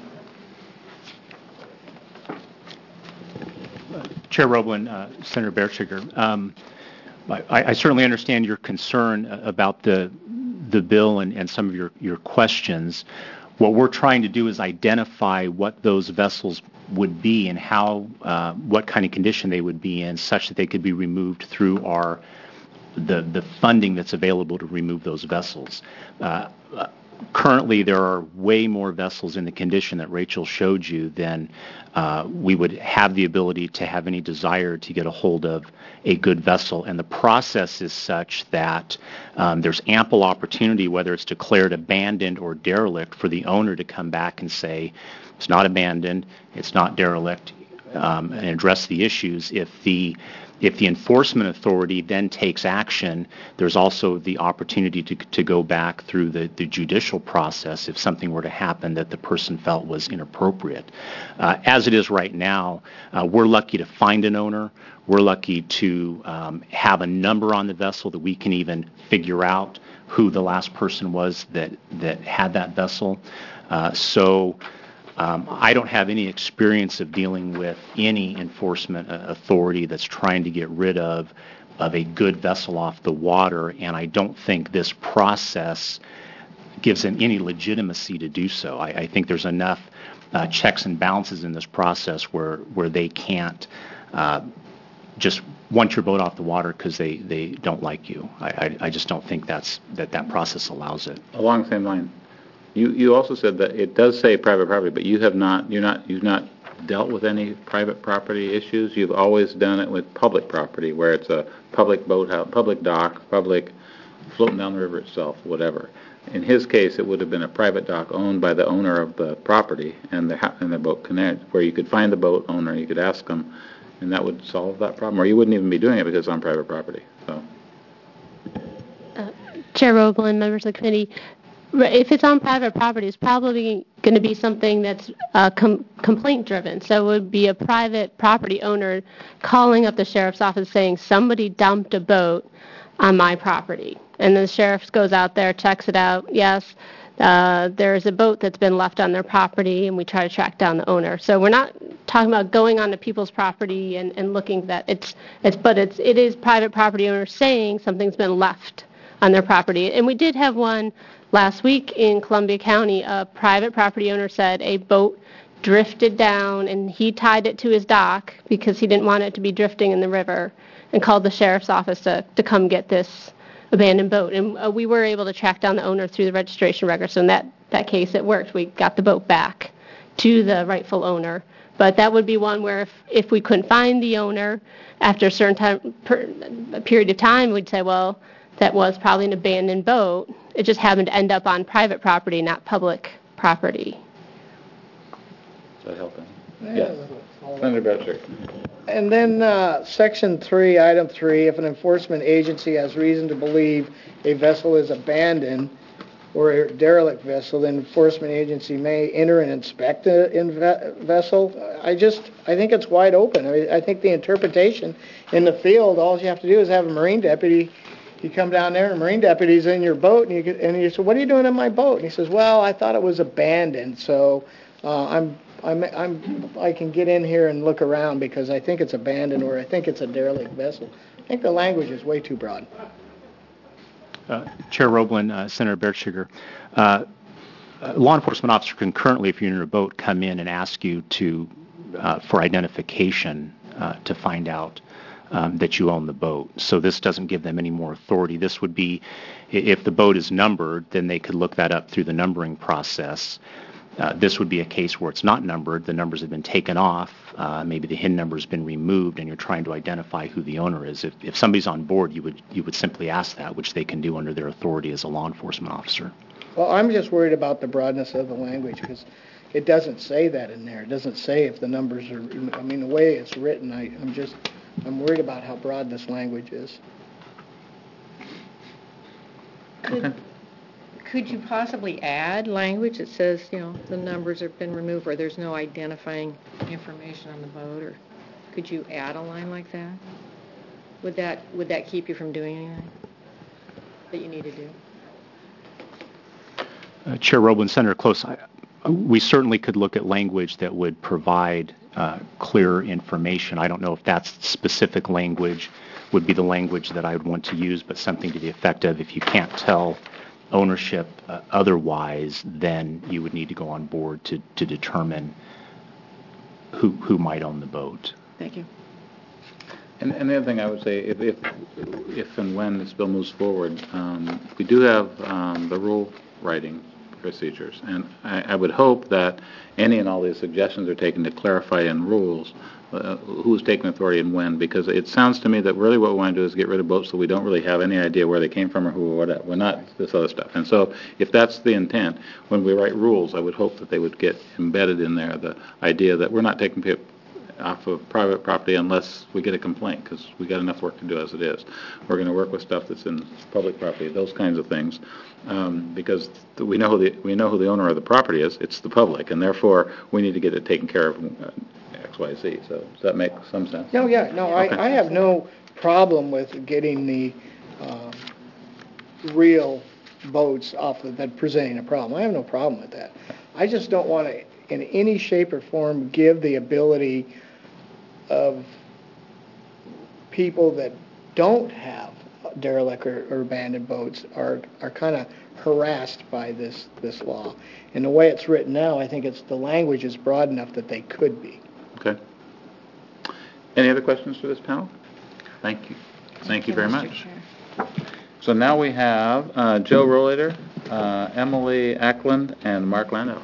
Chair Roblin, uh, Senator Bertschiger, um, I, I certainly understand your concern about the the bill and, and some of your, your questions. What we're trying to do is identify what those vessels would be and how, uh, what kind of condition they would be in, such that they could be removed through our the the funding that's available to remove those vessels. Uh, Currently, there are way more vessels in the condition that Rachel showed you than uh, we would have the ability to have any desire to get a hold of a good vessel. And the process is such that um, there's ample opportunity, whether it's declared abandoned or derelict, for the owner to come back and say, it's not abandoned, it's not derelict, um, and address the issues. If the If the enforcement authority then takes action, there's also the opportunity to to go back through the, the judicial process if something were to happen that the person felt was inappropriate. Uh, as it is right now, uh, we're lucky to find an owner. We're lucky to um, have a number on the vessel that we can even figure out who the last person was that, that had that vessel. Uh, so Um, I don't have any experience of dealing with any enforcement uh, authority that's trying to get rid of of a good vessel off the water, and I don't think this process gives them any legitimacy to do so. I, I think there's enough uh, checks and balances in this process where where they can't uh, just want your boat off the water because they, they don't like you. I, I, I just don't think that's that that process allows it. Along the same line. You you also said that it does say private property, but you have not you're not you've not dealt with any private property issues. You've always done it with public property, where it's a public boathouse, public dock, public floating down the river itself, whatever. In his case, it would have been a private dock owned by the owner of the property and the and the boat connect, where you could find the boat owner, you could ask them, and that would solve that problem. Or you wouldn't even be doing it because it's on private property. So, uh, Chair Roblin, members of the committee. If it's on private property, it's probably going to be something that's uh, com- complaint-driven. So it would be a private property owner calling up the sheriff's office saying, somebody dumped a boat on my property. And the sheriff goes out there, checks it out. Yes, uh, there's a boat that's been left on their property, and we try to track down the owner. So we're not talking about going onto people's property and, and looking at that. It's, it's, but it's, it is private property owners saying something's been left on their property. And we did have one last week in Columbia County. A private property owner said a boat drifted down and he tied it to his dock because he didn't want it to be drifting in the river, and called the sheriff's office to, to come get this abandoned boat. And uh, we were able to track down the owner through the registration records. So in that, that case, it worked. We got the boat back to the rightful owner. But that would be one where if, if we couldn't find the owner after a certain time, per, a period of time, we'd say, well, that was probably an abandoned boat. It just happened to end up on private property, not public property. Does that help? Yes. Senator Bertschiger. And then uh, Section three, Item three, if an enforcement agency has reason to believe a vessel is abandoned or a derelict vessel, the enforcement agency may enter and inspect the inve- vessel. I just, I think it's wide open. I mean, I think the interpretation in the field, all you have to do is have a Marine deputy. You come down there, and a Marine deputy's in your boat, and you get, and you say, "What are you doing in my boat?" And he says, "Well, I thought it was abandoned, so uh, I'm, I'm, I'm, I can get in here and look around because I think it's abandoned or I think it's a derelict vessel." I think the language is way too broad. Uh, Chair Roblin, uh, Senator Bertschiger, uh, a law enforcement officer can currently, if you're in your boat, come in and ask you to uh, for identification uh, to find out Um, that you own the boat. So this doesn't give them any more authority. This would be, if the boat is numbered, then they could look that up through the numbering process. Uh, this would be a case where it's not numbered, the numbers have been taken off, uh, maybe the H I N number has been removed, and you're trying to identify who the owner is. If, if somebody's on board, you would you would simply ask that, which they can do under their authority as a law enforcement officer. Well, I'm just worried about the broadness of the language, because it doesn't say that in there. It doesn't say if the numbers are, I mean, the way it's written, I, I'm just, I'm worried about how broad this language is. Could, could you possibly add language that says, you know, the numbers have been removed, or there's no identifying information on the boat, or could you add a line like that? Would that, would that keep you from doing anything that you need to do? Uh, Chair Roblin, Senator Close, I, we certainly could look at language that would provide uh, clear information. I don't know if that specific language would be the language that I would want to use, but something to the effect of, if you can't tell ownership uh, otherwise, then you would need to go on board to, to determine who who might own the boat. Thank you. And, and the other thing I would say, if if, if and when this bill moves forward, um, we do have um, the rule writing procedures, and I, I would hope that any and all these suggestions are taken to clarify in rules uh, who's taking authority and when, because it sounds to me that really what we want to do is get rid of boats so we don't really have any idea where they came from or who or whatever. We're not this other stuff. And so if that's the intent, when we write rules, I would hope that they would get embedded in there, the idea that we're not taking people off of private property unless we get a complaint, because we got enough work to do as it is. We're going to work with stuff that's in public property, those kinds of things, um, because we know the we know who the owner of the property is. It's the public, and therefore we need to get it taken care of. Uh, X, Y, Z. So does that make some sense? No, yeah, no, Okay. I, I have no problem with getting the um, real boats off of that presenting a problem. I have no problem with that. I just don't want to, in any shape or form, give the ability of people that don't have derelict or, or abandoned boats are are kind of harassed by this this law. And the way it's written now, I think it's the language is broad enough that they could be. Okay. Any other questions for this panel? Thank you. Thank you very much. So now we have uh, Joe Rollator, uh, Emily Ackland, and Mark Landauer.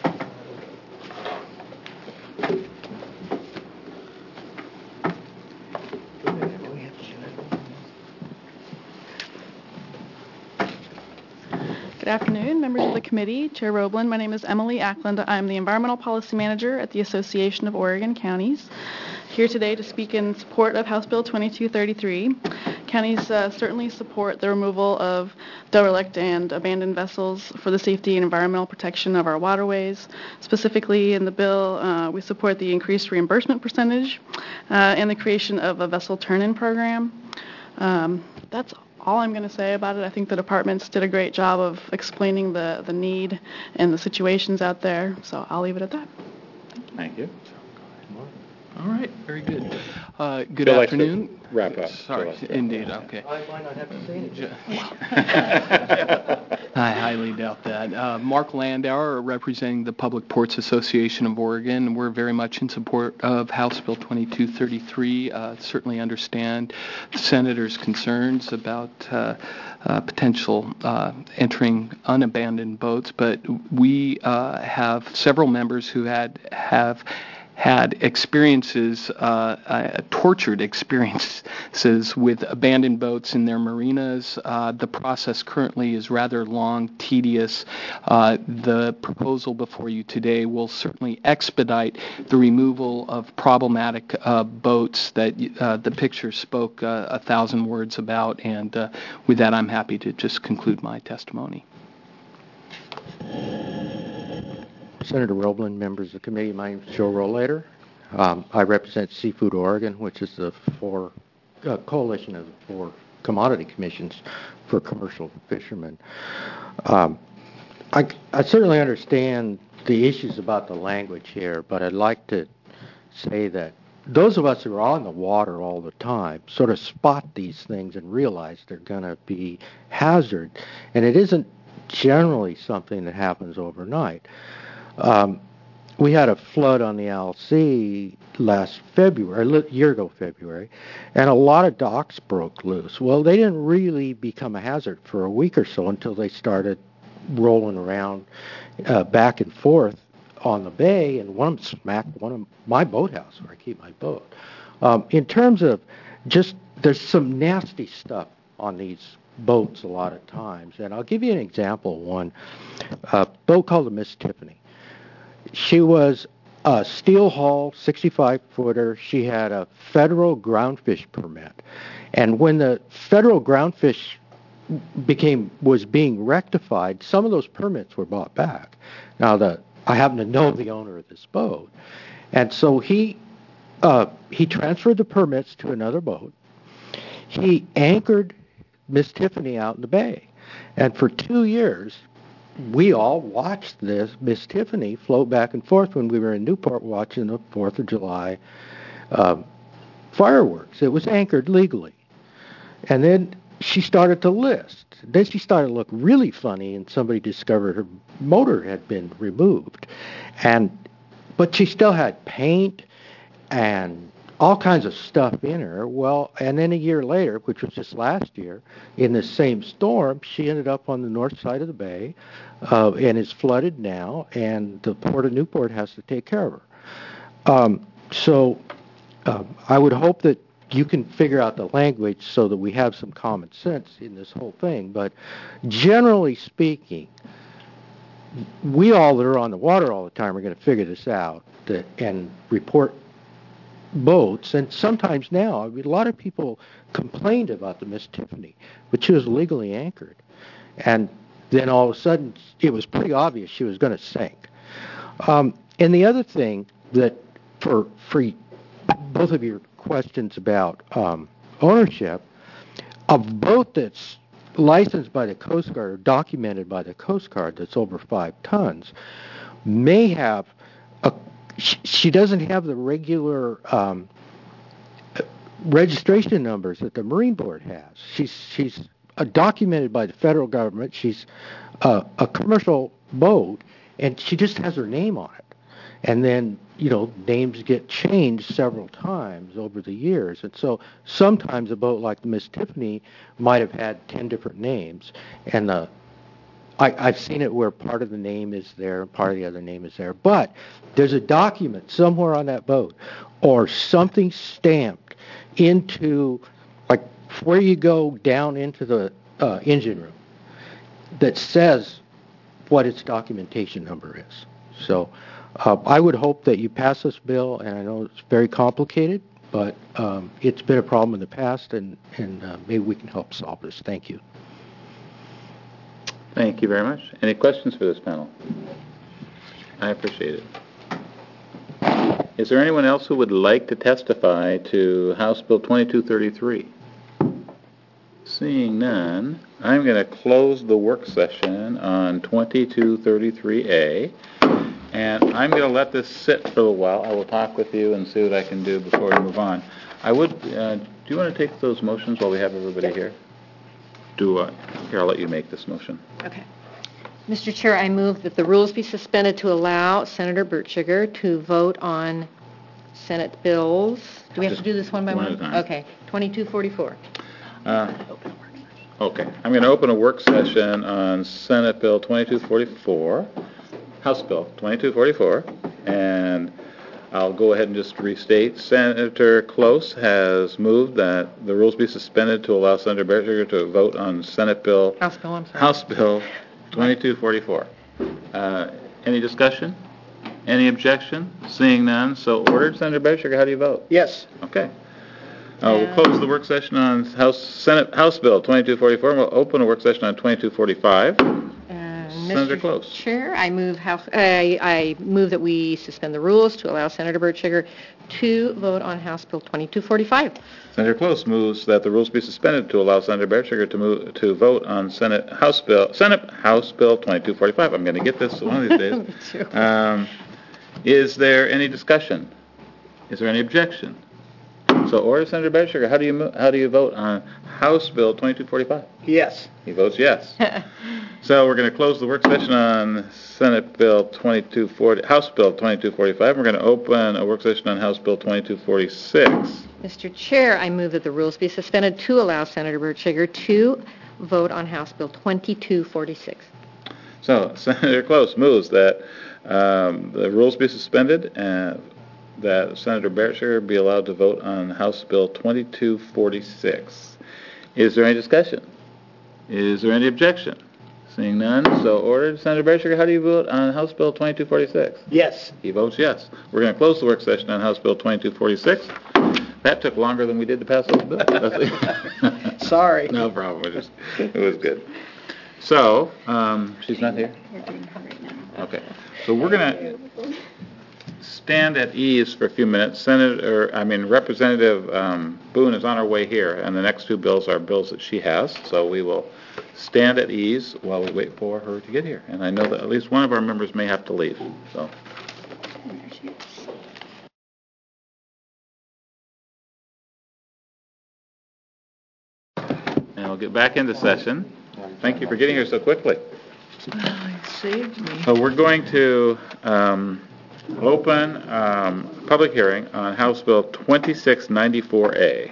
Good afternoon, members of the committee, Chair Roblin. My name is Emily Ackland. I'm the Environmental Policy Manager at the Association of Oregon Counties. Here today to speak in support of House Bill twenty-two thirty-three. Counties uh, certainly support the removal of derelict and abandoned vessels for the safety and environmental protection of our waterways. Specifically in the bill, uh, we support the increased reimbursement percentage uh, and the creation of a vessel turn-in program. Um, that's all I'm going to say about it. I think the departments did a great job of explaining the, the need and the situations out there, so I'll leave it at that. Thank you. All right, very good. Uh, good Bill likes to afternoon. Wrap up. Sorry, Bill indeed, okay. I might not have to say anything. I highly doubt that. Uh, Mark Landauer, representing the Public Ports Association of Oregon. We're very much in support of House Bill twenty-two thirty-three. Uh, certainly understand the Senator's concerns about uh, uh, potential uh, entering unabandoned boats, but we uh, have several members who had have had experiences, uh, uh, tortured experiences with abandoned boats in their marinas. Uh, the process currently is rather long, tedious. Uh, the proposal before you today will certainly expedite the removal of problematic uh, boats that uh, the picture spoke uh, a thousand words about. And uh, with that, I'm happy to just conclude my testimony. Senator Roblin, members of the committee, my name is Joe Rollator. Um, I represent Seafood Oregon, which is the four uh, coalition of the four commodity commissions for commercial fishermen. Um, I, I certainly understand the issues about the language here, but I'd like to say that those of us who are on the water all the time sort of spot these things and realize they're going to be hazard, and it isn't generally something that happens overnight. Um, we had a flood on the L C last February, a year ago February, and a lot of docks broke loose. Well, they didn't really become a hazard for a week or so until they started rolling around uh, back and forth on the bay, and one of them smacked one of my boathouse where I keep my boat. Um, in terms of just, there's some nasty stuff on these boats a lot of times, and I'll give you an example of one. A boat called the Miss Tiffany. She was a steel hull, sixty-five footer. She had a federal groundfish permit, and when the federal groundfish became was being rectified, some of those permits were bought back. Now, the I happen to know the owner of this boat, and so he uh, he transferred the permits to another boat. He anchored Miss Tiffany out in the bay, and for two years, we all watched this Miss Tiffany float back and forth when we were in Newport watching the Fourth of July um, fireworks. It was anchored legally, and then she started to list. Then she started to look really funny, and somebody discovered her motor had been removed, and but she still had paint and all kinds of stuff in her. Well, and then a year later, which was just last year, in the same storm, she ended up on the north side of the bay, uh, and is flooded now, and the Port of Newport has to take care of her. Um, so uh, I would hope that you can figure out the language so that we have some common sense in this whole thing. But generally speaking, we all that are on the water all the time are going to figure this out that, and report boats. And sometimes now, I mean, a lot of people complained about the Miss Tiffany, but she was legally anchored. And then all of a sudden, it was pretty obvious she was going to sink. Um, and the other thing that for, for both of your questions about um, ownership, a boat that's licensed by the Coast Guard or documented by the Coast Guard that's over five tons may have a, she doesn't have the regular um, registration numbers that the Marine Board has. She's she's uh, documented by the federal government. She's uh, a commercial boat, and she just has her name on it. And then, you know, names get changed several times over the years. And so sometimes a boat like the Miss Tiffany might have had ten different names. And uh, I, I've seen it where part of the name is there and part of the other name is there. But there's a document somewhere on that boat or something stamped into, like, where you go down into the uh, engine room that says what its documentation number is. So Uh, I would hope that you pass this bill, and I know it's very complicated, but um, it's been a problem in the past, and, and uh, maybe we can help solve this. Thank you. Thank you very much. Any questions for this panel? I appreciate it. Is there anyone else who would like to testify to House Bill twenty-two thirty-three? Seeing none, I'm going to close the work session on twenty-two thirty-three A. And I'm going to let this sit for a little while. I will talk with you and see what I can do before we move on. I would, uh, do you want to take those motions while we have everybody Yes. here? Do I? Here, I'll let you make this motion. Okay. Mister Chair, I move that the rules be suspended to allow Senator Bertschiger to vote on Senate bills. Do we have Just to do this one by one one? at a time. Okay. twenty-two forty-four. Uh, okay. I'm going to open a work session on Senate Bill twenty-two forty-four. House Bill twenty-two forty-four, and I'll go ahead and just restate. Senator Close has moved that the rules be suspended to allow Senator Bertschiger to vote on Senate Bill House Bill, I'm sorry. House Bill twenty-two forty-four. Uh, any discussion? Any objection? Seeing none, so ordered. Senator Bertschiger, how do you vote? Yes. Okay. Uh, we'll close the work session on House Senate House Bill twenty-two forty-four, and we'll open a work session on twenty-two forty-five. Senator Mister Close. Chair, I move House. I, I move that we suspend the rules to allow Senator Bertschiger to vote on House Bill twenty-two forty-five. Senator Close moves that the rules be suspended to allow Senator Bertschiger to move to vote on Senate House Bill Senate House Bill twenty-two forty-five. I'm going to get this one of these days. Me too. Um, is there any discussion? Is there any objection? So, order, Senator Bertschiger. How do you mo- how do you vote on House Bill twenty-two forty-five? Yes. He votes yes. So we're going to close the work session on Senate Bill twenty-two forty, House Bill twenty-two forty-five. We're going to open a work session on House Bill twenty-two forty-six. Mister Chair, I move that the rules be suspended to allow Senator Bertschiger to vote on House Bill twenty-two forty-six. So Senator Close moves that um, the rules be suspended and that Senator Berechiger be allowed to vote on House Bill twenty-two forty-six. Is there any discussion? Is there any objection? Seeing none, so ordered. Senator Berechiger, how do you vote on House Bill twenty-two forty-six? Yes. He votes yes. We're going to close the work session on House Bill twenty-two forty-six. That took longer than we did to pass those bills. Sorry. No problem. It, just, it was good. So, um, she's not here? We're doing her right now. Okay. So we're going to stand at ease for a few minutes. Senator, I mean, Representative um, Boone is on her way here, and the next two bills are bills that she has. So we will stand at ease while we wait for her to get here. And I know that at least one of our members may have to leave. So. And there she is. And we'll get back into session. Thank you for getting here so quickly. Saved me. So we're going to um, open um, public hearing on House Bill twenty-six ninety-four A.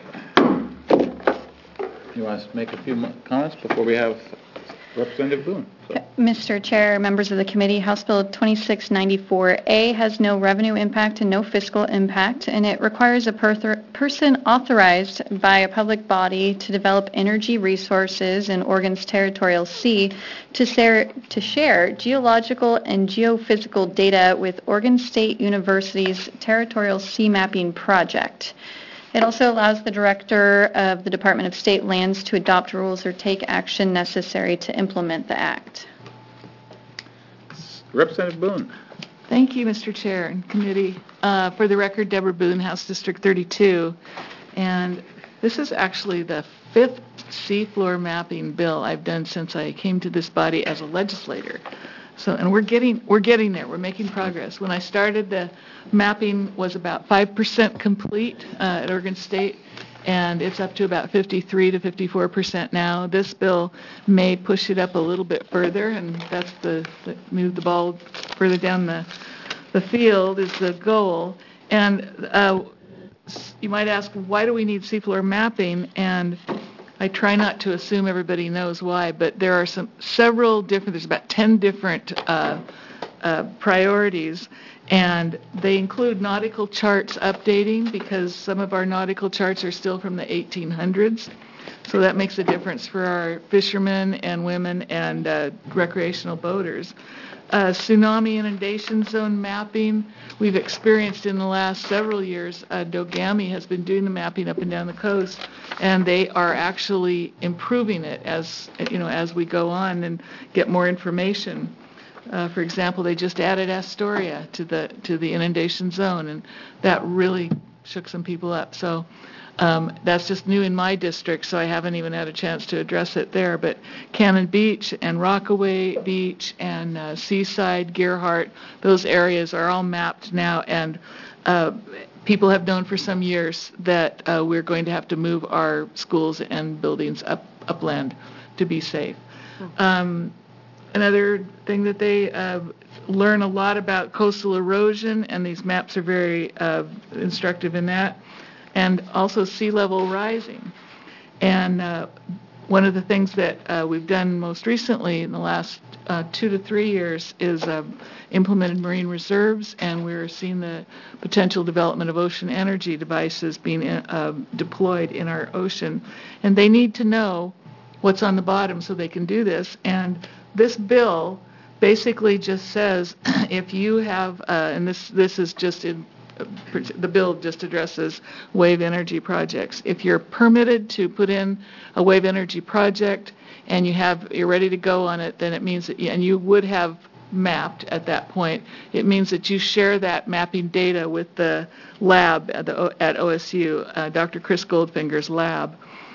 You want us to make a few mo- comments before we have Representative Boone? So. Mister Chair, members of the committee, House Bill twenty-six ninety-four A has no revenue impact and no fiscal impact, and it requires a per- person authorized by a public body to develop energy resources in Oregon's Territorial Sea to, share, to share geological and geophysical data with Oregon State University's Territorial Sea Mapping Project. It also allows the Director of the Department of State Lands to adopt rules or take action necessary to implement the Act. Representative Boone. Thank you, Mister Chair and committee. Uh, for the record, Deborah Boone, House District thirty-two. And this is actually the fifth seafloor mapping bill I've done since I came to this body as a legislator. So, and we're getting we're getting there. We're making progress. When I started, the mapping was about five percent complete uh, at Oregon State, and it's up to about fifty-three to fifty-four percent now. This bill may push it up a little bit further, and that's the, the move the ball further down the the field is the goal. And uh, you might ask, why do we need seafloor mapping? And I try not to assume everybody knows why, but there are some several different, there's about ten different uh, uh, priorities, and they include nautical charts updating because some of our nautical charts are still from the eighteen hundreds. So that makes a difference for our fishermen and women and uh, recreational boaters. Uh, tsunami inundation zone mapping, we've experienced in the last several years. Uh, Dogami has been doing the mapping up and down the coast, and they are actually improving it as you know as we go on and get more information. Uh, for example, they just added Astoria to the to the inundation zone, and that really shook some people up. So. Um, that's just new in my district, so I haven't even had a chance to address it there. But Cannon Beach and Rockaway Beach and uh, Seaside, Gerhardt, those areas are all mapped now, and uh, people have known for some years that uh, we're going to have to move our schools and buildings up upland to be safe. Um, another thing that they uh, learn a lot about coastal erosion, and these maps are very uh, instructive in that. And also sea level rising. And uh, one of the things that uh, we've done most recently in the last uh, two to three years is uh, implemented marine reserves, and we're seeing the potential development of ocean energy devices being uh, deployed in our ocean. And they need to know what's on the bottom so they can do this. And this bill basically just says if you have, uh, and this, this is just in the bill just addresses wave energy projects. If you're permitted to put in a wave energy project and you have you're ready to go on it, then it means that you, and you would have mapped at that point. It means that you share that mapping data with the lab at, the, at O S U, uh, Doctor Chris Goldfinger's lab.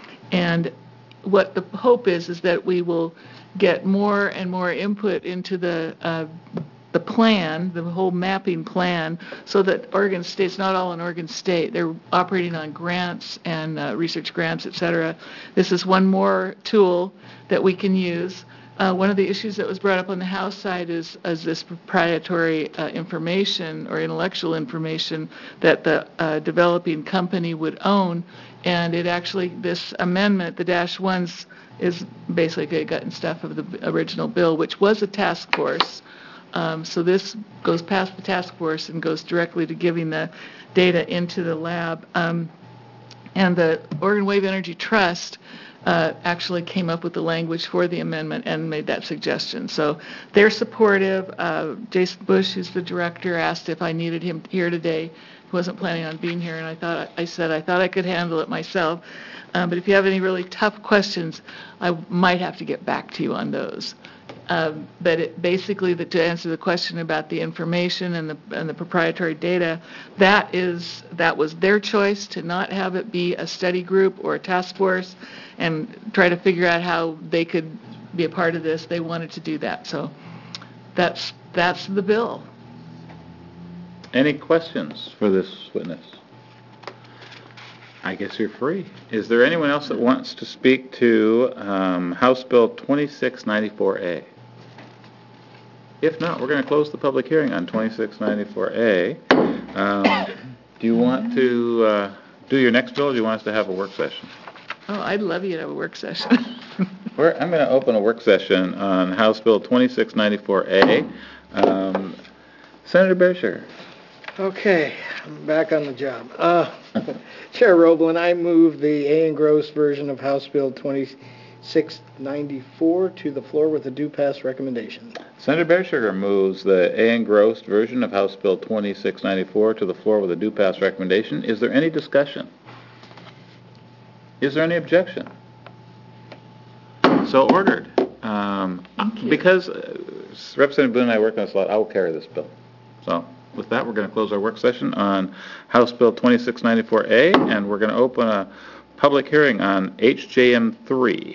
And what the hope is is that we will get more and more input into the uh, the plan, the whole mapping plan, so that Oregon State's not all in Oregon State. They're operating on grants and uh, research grants, et cetera. This is one more tool that we can use Uh, one of the issues that was brought up on the House side is, is this proprietary uh, information or intellectual information that the uh, developing company would own, and it actually, this amendment, the dash ones, is basically a gut and stuff of the original bill, which was a task force. Um, so this goes past the task force and goes directly to giving the data into the lab. Um, and the Oregon Wave Energy Trust uh, actually came up with the language for the amendment and made that suggestion. So they're supportive. Uh, Jason Bush, who's the director, asked if I needed him here today. He wasn't planning on being here, and I thought I said I thought I could handle it myself. Um, but if you have any really tough questions, I might have to get back to you on those. Um, but it, basically, the, to answer the question about the information and the and the proprietary data, that is that was their choice to not have it be a study group or a task force, and try to figure out how they could be a part of this. They wanted to do that, so that's that's the bill. Any questions for this witness? I guess you're free. Is there anyone else that wants to speak to um, House Bill twenty-six ninety-four A? If not, we're going to close the public hearing on twenty-six ninety-four A. Um, do you want to uh, do your next bill, or do you want us to have a work session? Oh, I'd love you to have a work session. We're, I'm going to open a work session on House Bill twenty-six ninety-four A. Um, Senator Bearshiger. Okay, I'm back on the job. Uh, Chair Roblin, I move the A. engrossed version of House Bill twenty-six ninety-four to the floor with a due pass recommendation. Senator Bearshiger moves the A. engrossed version of House Bill twenty-six ninety-four to the floor with a due pass recommendation. Is there any discussion? Is there any objection? So ordered. Um, because uh, Representative Boone and I work on this a lot, I will carry this bill. So with that, we're going to close our work session on House Bill twenty-six ninety-four A, and we're going to open a public hearing on H J M three.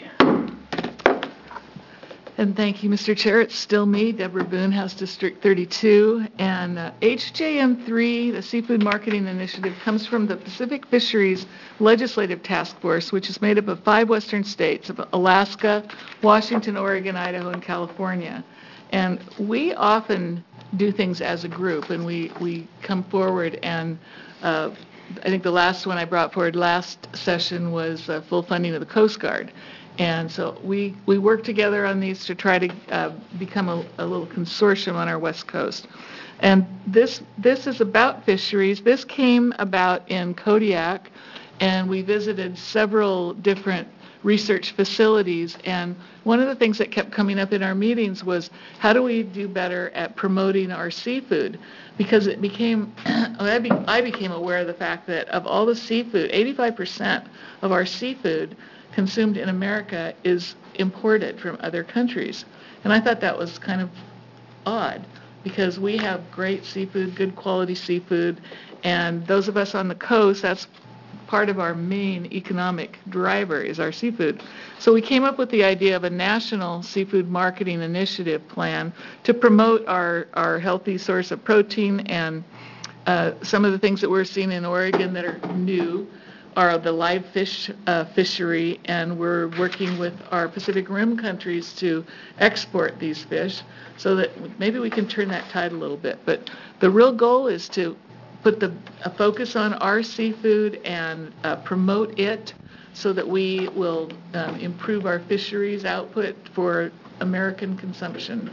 And thank you, Mister Chair. It's still me, Deborah Boone, House District thirty-two. And uh, H J M three, the Seafood Marketing Initiative, comes from the Pacific Fisheries Legislative Task Force, which is made up of five western states of Alaska, Washington, Oregon, Idaho, and California. And we often do things as a group, and we, we come forward, and uh, I think the last one I brought forward last session was uh, full funding of the Coast Guard. And so we, we work together on these to try to uh, become a, a little consortium on our West Coast. And this this is about fisheries. This came about in Kodiak, and we visited several different research facilities, and one of the things that kept coming up in our meetings was how do we do better at promoting our seafood, because it became I, be, I became aware of the fact that of all the seafood, eighty-five percent of our seafood consumed in America is imported from other countries. And I thought that was kind of odd, because we have great seafood, good quality seafood, and those of us on the coast, that's part of our main economic driver is our seafood. So we came up with the idea of a national seafood marketing initiative plan to promote our, our healthy source of protein, and uh, some of the things that we're seeing in Oregon that are new are the live fish uh, fishery, and we're working with our Pacific Rim countries to export these fish so that maybe we can turn that tide a little bit. But the real goal is to put the a focus on our seafood and uh, promote it so that we will um, improve our fisheries output for American consumption.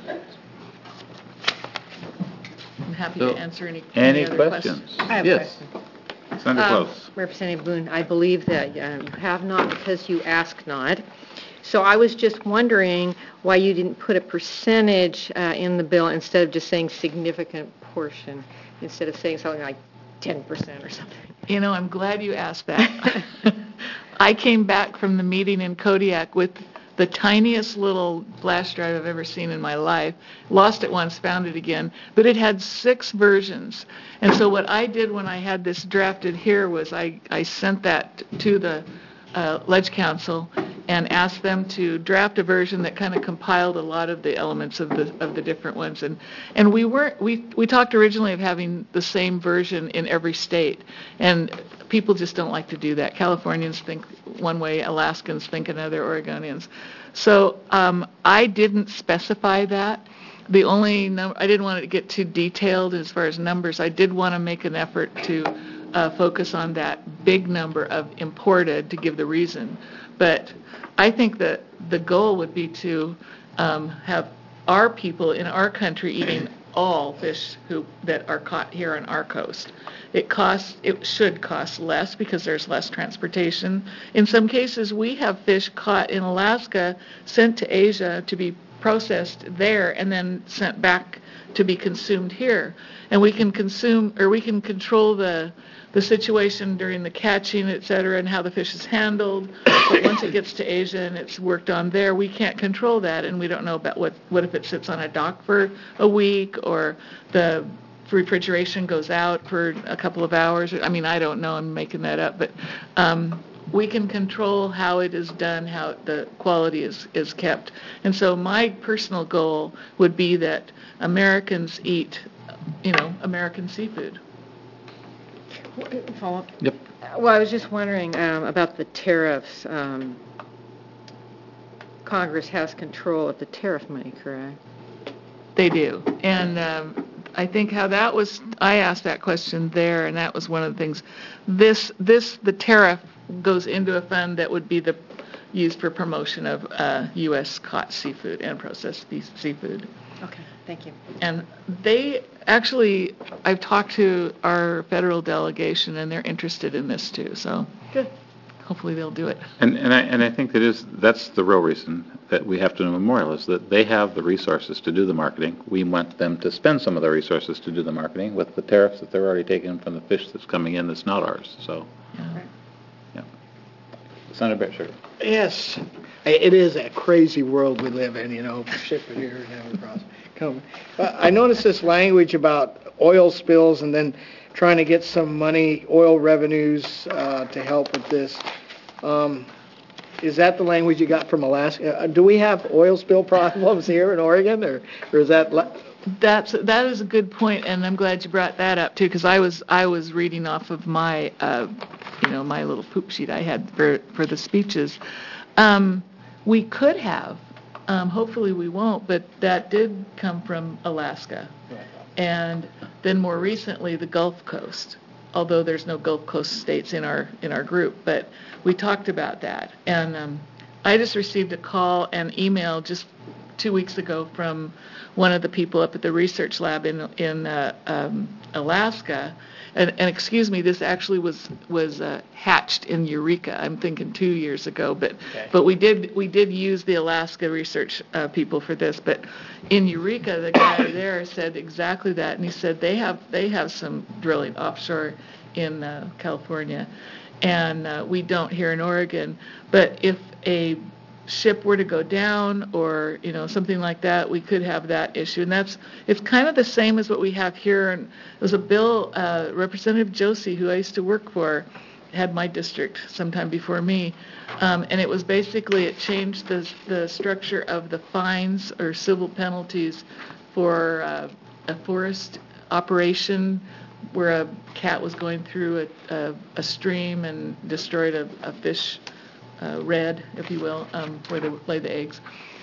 I'm happy So, to answer any, any, any other questions? questions. I have Yes. a question. Senator Um, Close. Representative Boone, I believe that uh, you have not because you ask not. So I was just wondering why you didn't put a percentage uh, in the bill instead of just saying significant portion, instead of saying something like ten percent or something. You know, I'm glad you asked that. I came back from the meeting in Kodiak with the tiniest little flash drive I've ever seen in my life. Lost it once, found it again. But it had six versions. And so what I did when I had this drafted here was I, I sent that to the uh, Ledge Council and asked them to draft a version that kind of compiled a lot of the elements of the of the different ones. And and we weren't we we talked originally of having the same version in every state, and people just don't like to do that. Californians think one way, Alaskans think another, Oregonians. So um, I didn't specify that. The only number, I didn't want it to get too detailed as far as numbers. I did want to make an effort to uh, focus on that big number of imported to give the reason. But I think that the goal would be to um, have our people in our country eating all fish who that are caught here on our coast. It costs, it should cost less because there's less transportation. In some cases, we have fish caught in Alaska sent to Asia to be processed there and then sent back to be consumed here. And we can consume, or we can control the the situation during the catching, et cetera, and how the fish is handled. But once it gets to Asia and it's worked on there, we can't control that, and we don't know about what, what if it sits on a dock for a week or the refrigeration goes out for a couple of hours. I mean, I don't know. I'm making that up. But um, we can control how it is done, how the quality is, is kept. And so my personal goal would be that Americans eat, you know, American seafood. Follow up? Yep. Well, I was just wondering um, about the tariffs. Um, Congress has control of the tariff money, correct? They do. And um, I think how that was, I asked that question there, and that was one of the things. This, this, the tariff goes into a fund that would be the used for promotion of uh, U S caught seafood and processed seafood. Okay, thank you. And they actually, I've talked to our federal delegation, and they're interested in this too. So good. Hopefully they'll do it. And and I and I think that is that's the real reason that we have to memorial is that they have the resources to do the marketing. We want them to spend some of their resources to do the marketing with the tariffs that they're already taking from the fish that's coming in that's not ours. So, yeah. yeah. Senator Brett Sugar. Yes, it is a crazy world we live in, you know, shipping here and having across. Come. I noticed this language about oil spills and then trying to get some money, oil revenues, uh, to help with this. Um, is that the language you got from Alaska? Uh, do we have oil spill problems here in Oregon, or, or is that? La- That's that is a good point, and I'm glad you brought that up too, because I was I was reading off of my uh, you know my little poop sheet I had for for the speeches. Um, we could have. Um, hopefully we won't, but that did come from Alaska. And then more recently, the Gulf Coast, although there's no Gulf Coast states in our in our group, but we talked about that. And um, I just received a call and email just two weeks ago from one of the people up at the research lab in in uh, um, Alaska. And, and excuse me, this actually was was uh, hatched in Eureka. I'm thinking two years ago, but Okay. but we did we did use the Alaska research uh, people for this. But in Eureka, the guy there said exactly that, and he said they have they have some drilling offshore in uh, California, and uh, we don't here in Oregon. But if a ship were to go down or you know something like that, we could have that issue, and that's it's kind of the same as what we have here. And there's a bill, uh, Representative Josie, who I used to work for, had my district sometime before me, um, and it was basically it changed the the structure of the fines or civil penalties for uh, a forest operation where a cat was going through a, a, a stream and destroyed a, a fish. Uh, red, if you will, um, where they lay the eggs.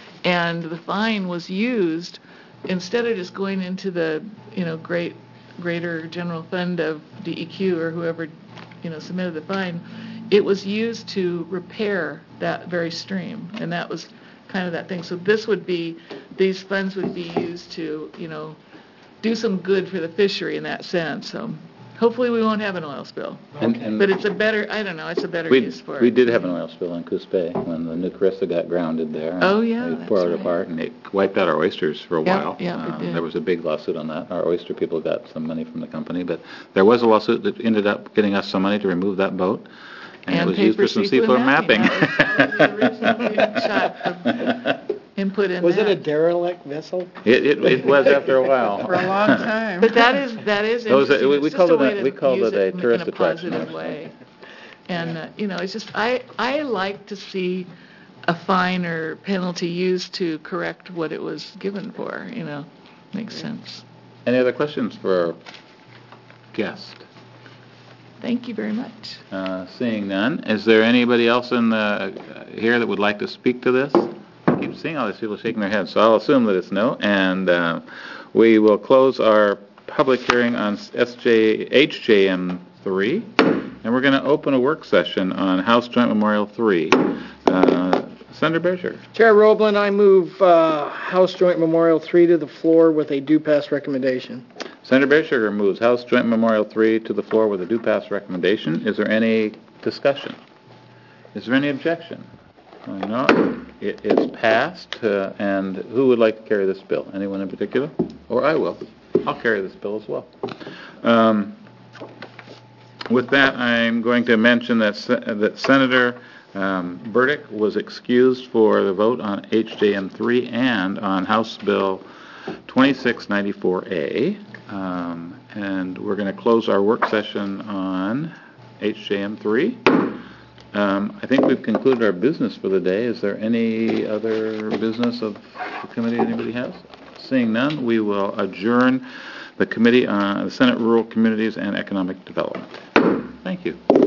And the fine was used, instead of just going into the, you know, great, greater general fund of D E Q or whoever, you know, submitted the fine, it was used to repair that very stream. And that was kind of that thing. So this would be, these funds would be used to, you know, do some good for the fishery in that sense. So hopefully we won't have an oil spill. And, and But it's a better, I don't know, it's a better we, use for it. we did have an oil spill in Coos Bay when the New Carissa got grounded there. Oh, yeah, They that's tore it right. apart, and it wiped out our oysters for a Yeah, while. yeah, it Um, did. There was a big lawsuit on that. Our oyster people got some money from the company, but there was a lawsuit that ended up getting us some money to remove that boat. And, And it was pay used for for some seafood seafloor mapping. mapping. That was, that was the original shot of input in was that. it a derelict vessel? It, it, it was after a while. For a long time. But that is, that is That was a- interesting. we- It's we just called a it a- way to we called use it a in- tourist in a attraction, positive actually. way. And, uh, you know, it's just, I, I like to see a fine or penalty used to correct what it was given for, you know, makes sense. Any other questions for our guest? Thank you very much. Uh, seeing none, is there anybody else in the, uh, here that would like to speak to this? keep seeing all these people shaking their heads, so I'll assume that it's no, and uh, we will close our public hearing on S J H J M three, and we're going to open a work session on House Joint Memorial three. Uh, Senator Berger. Chair Roblin, I move uh, House Joint Memorial three to the floor with a due pass recommendation. Senator Berger moves House Joint Memorial three to the floor with a due pass recommendation. Is there any discussion? Is there any objection? No, it is passed. Uh, and who would like to carry this bill? Anyone in particular? Or I will. I'll carry this bill as well. Um, with that, I'm going to mention that Se- that Senator um, Burdick was excused for the vote on H J M three and on House Bill twenty-six ninety-four A. Um, and we're going to close our work session on H J M three. Um, I think we've concluded our business for the day. Is there any other business of the committee anybody has? Seeing none, we will adjourn the committee on the Senate Rural Communities and Economic Development. Thank you.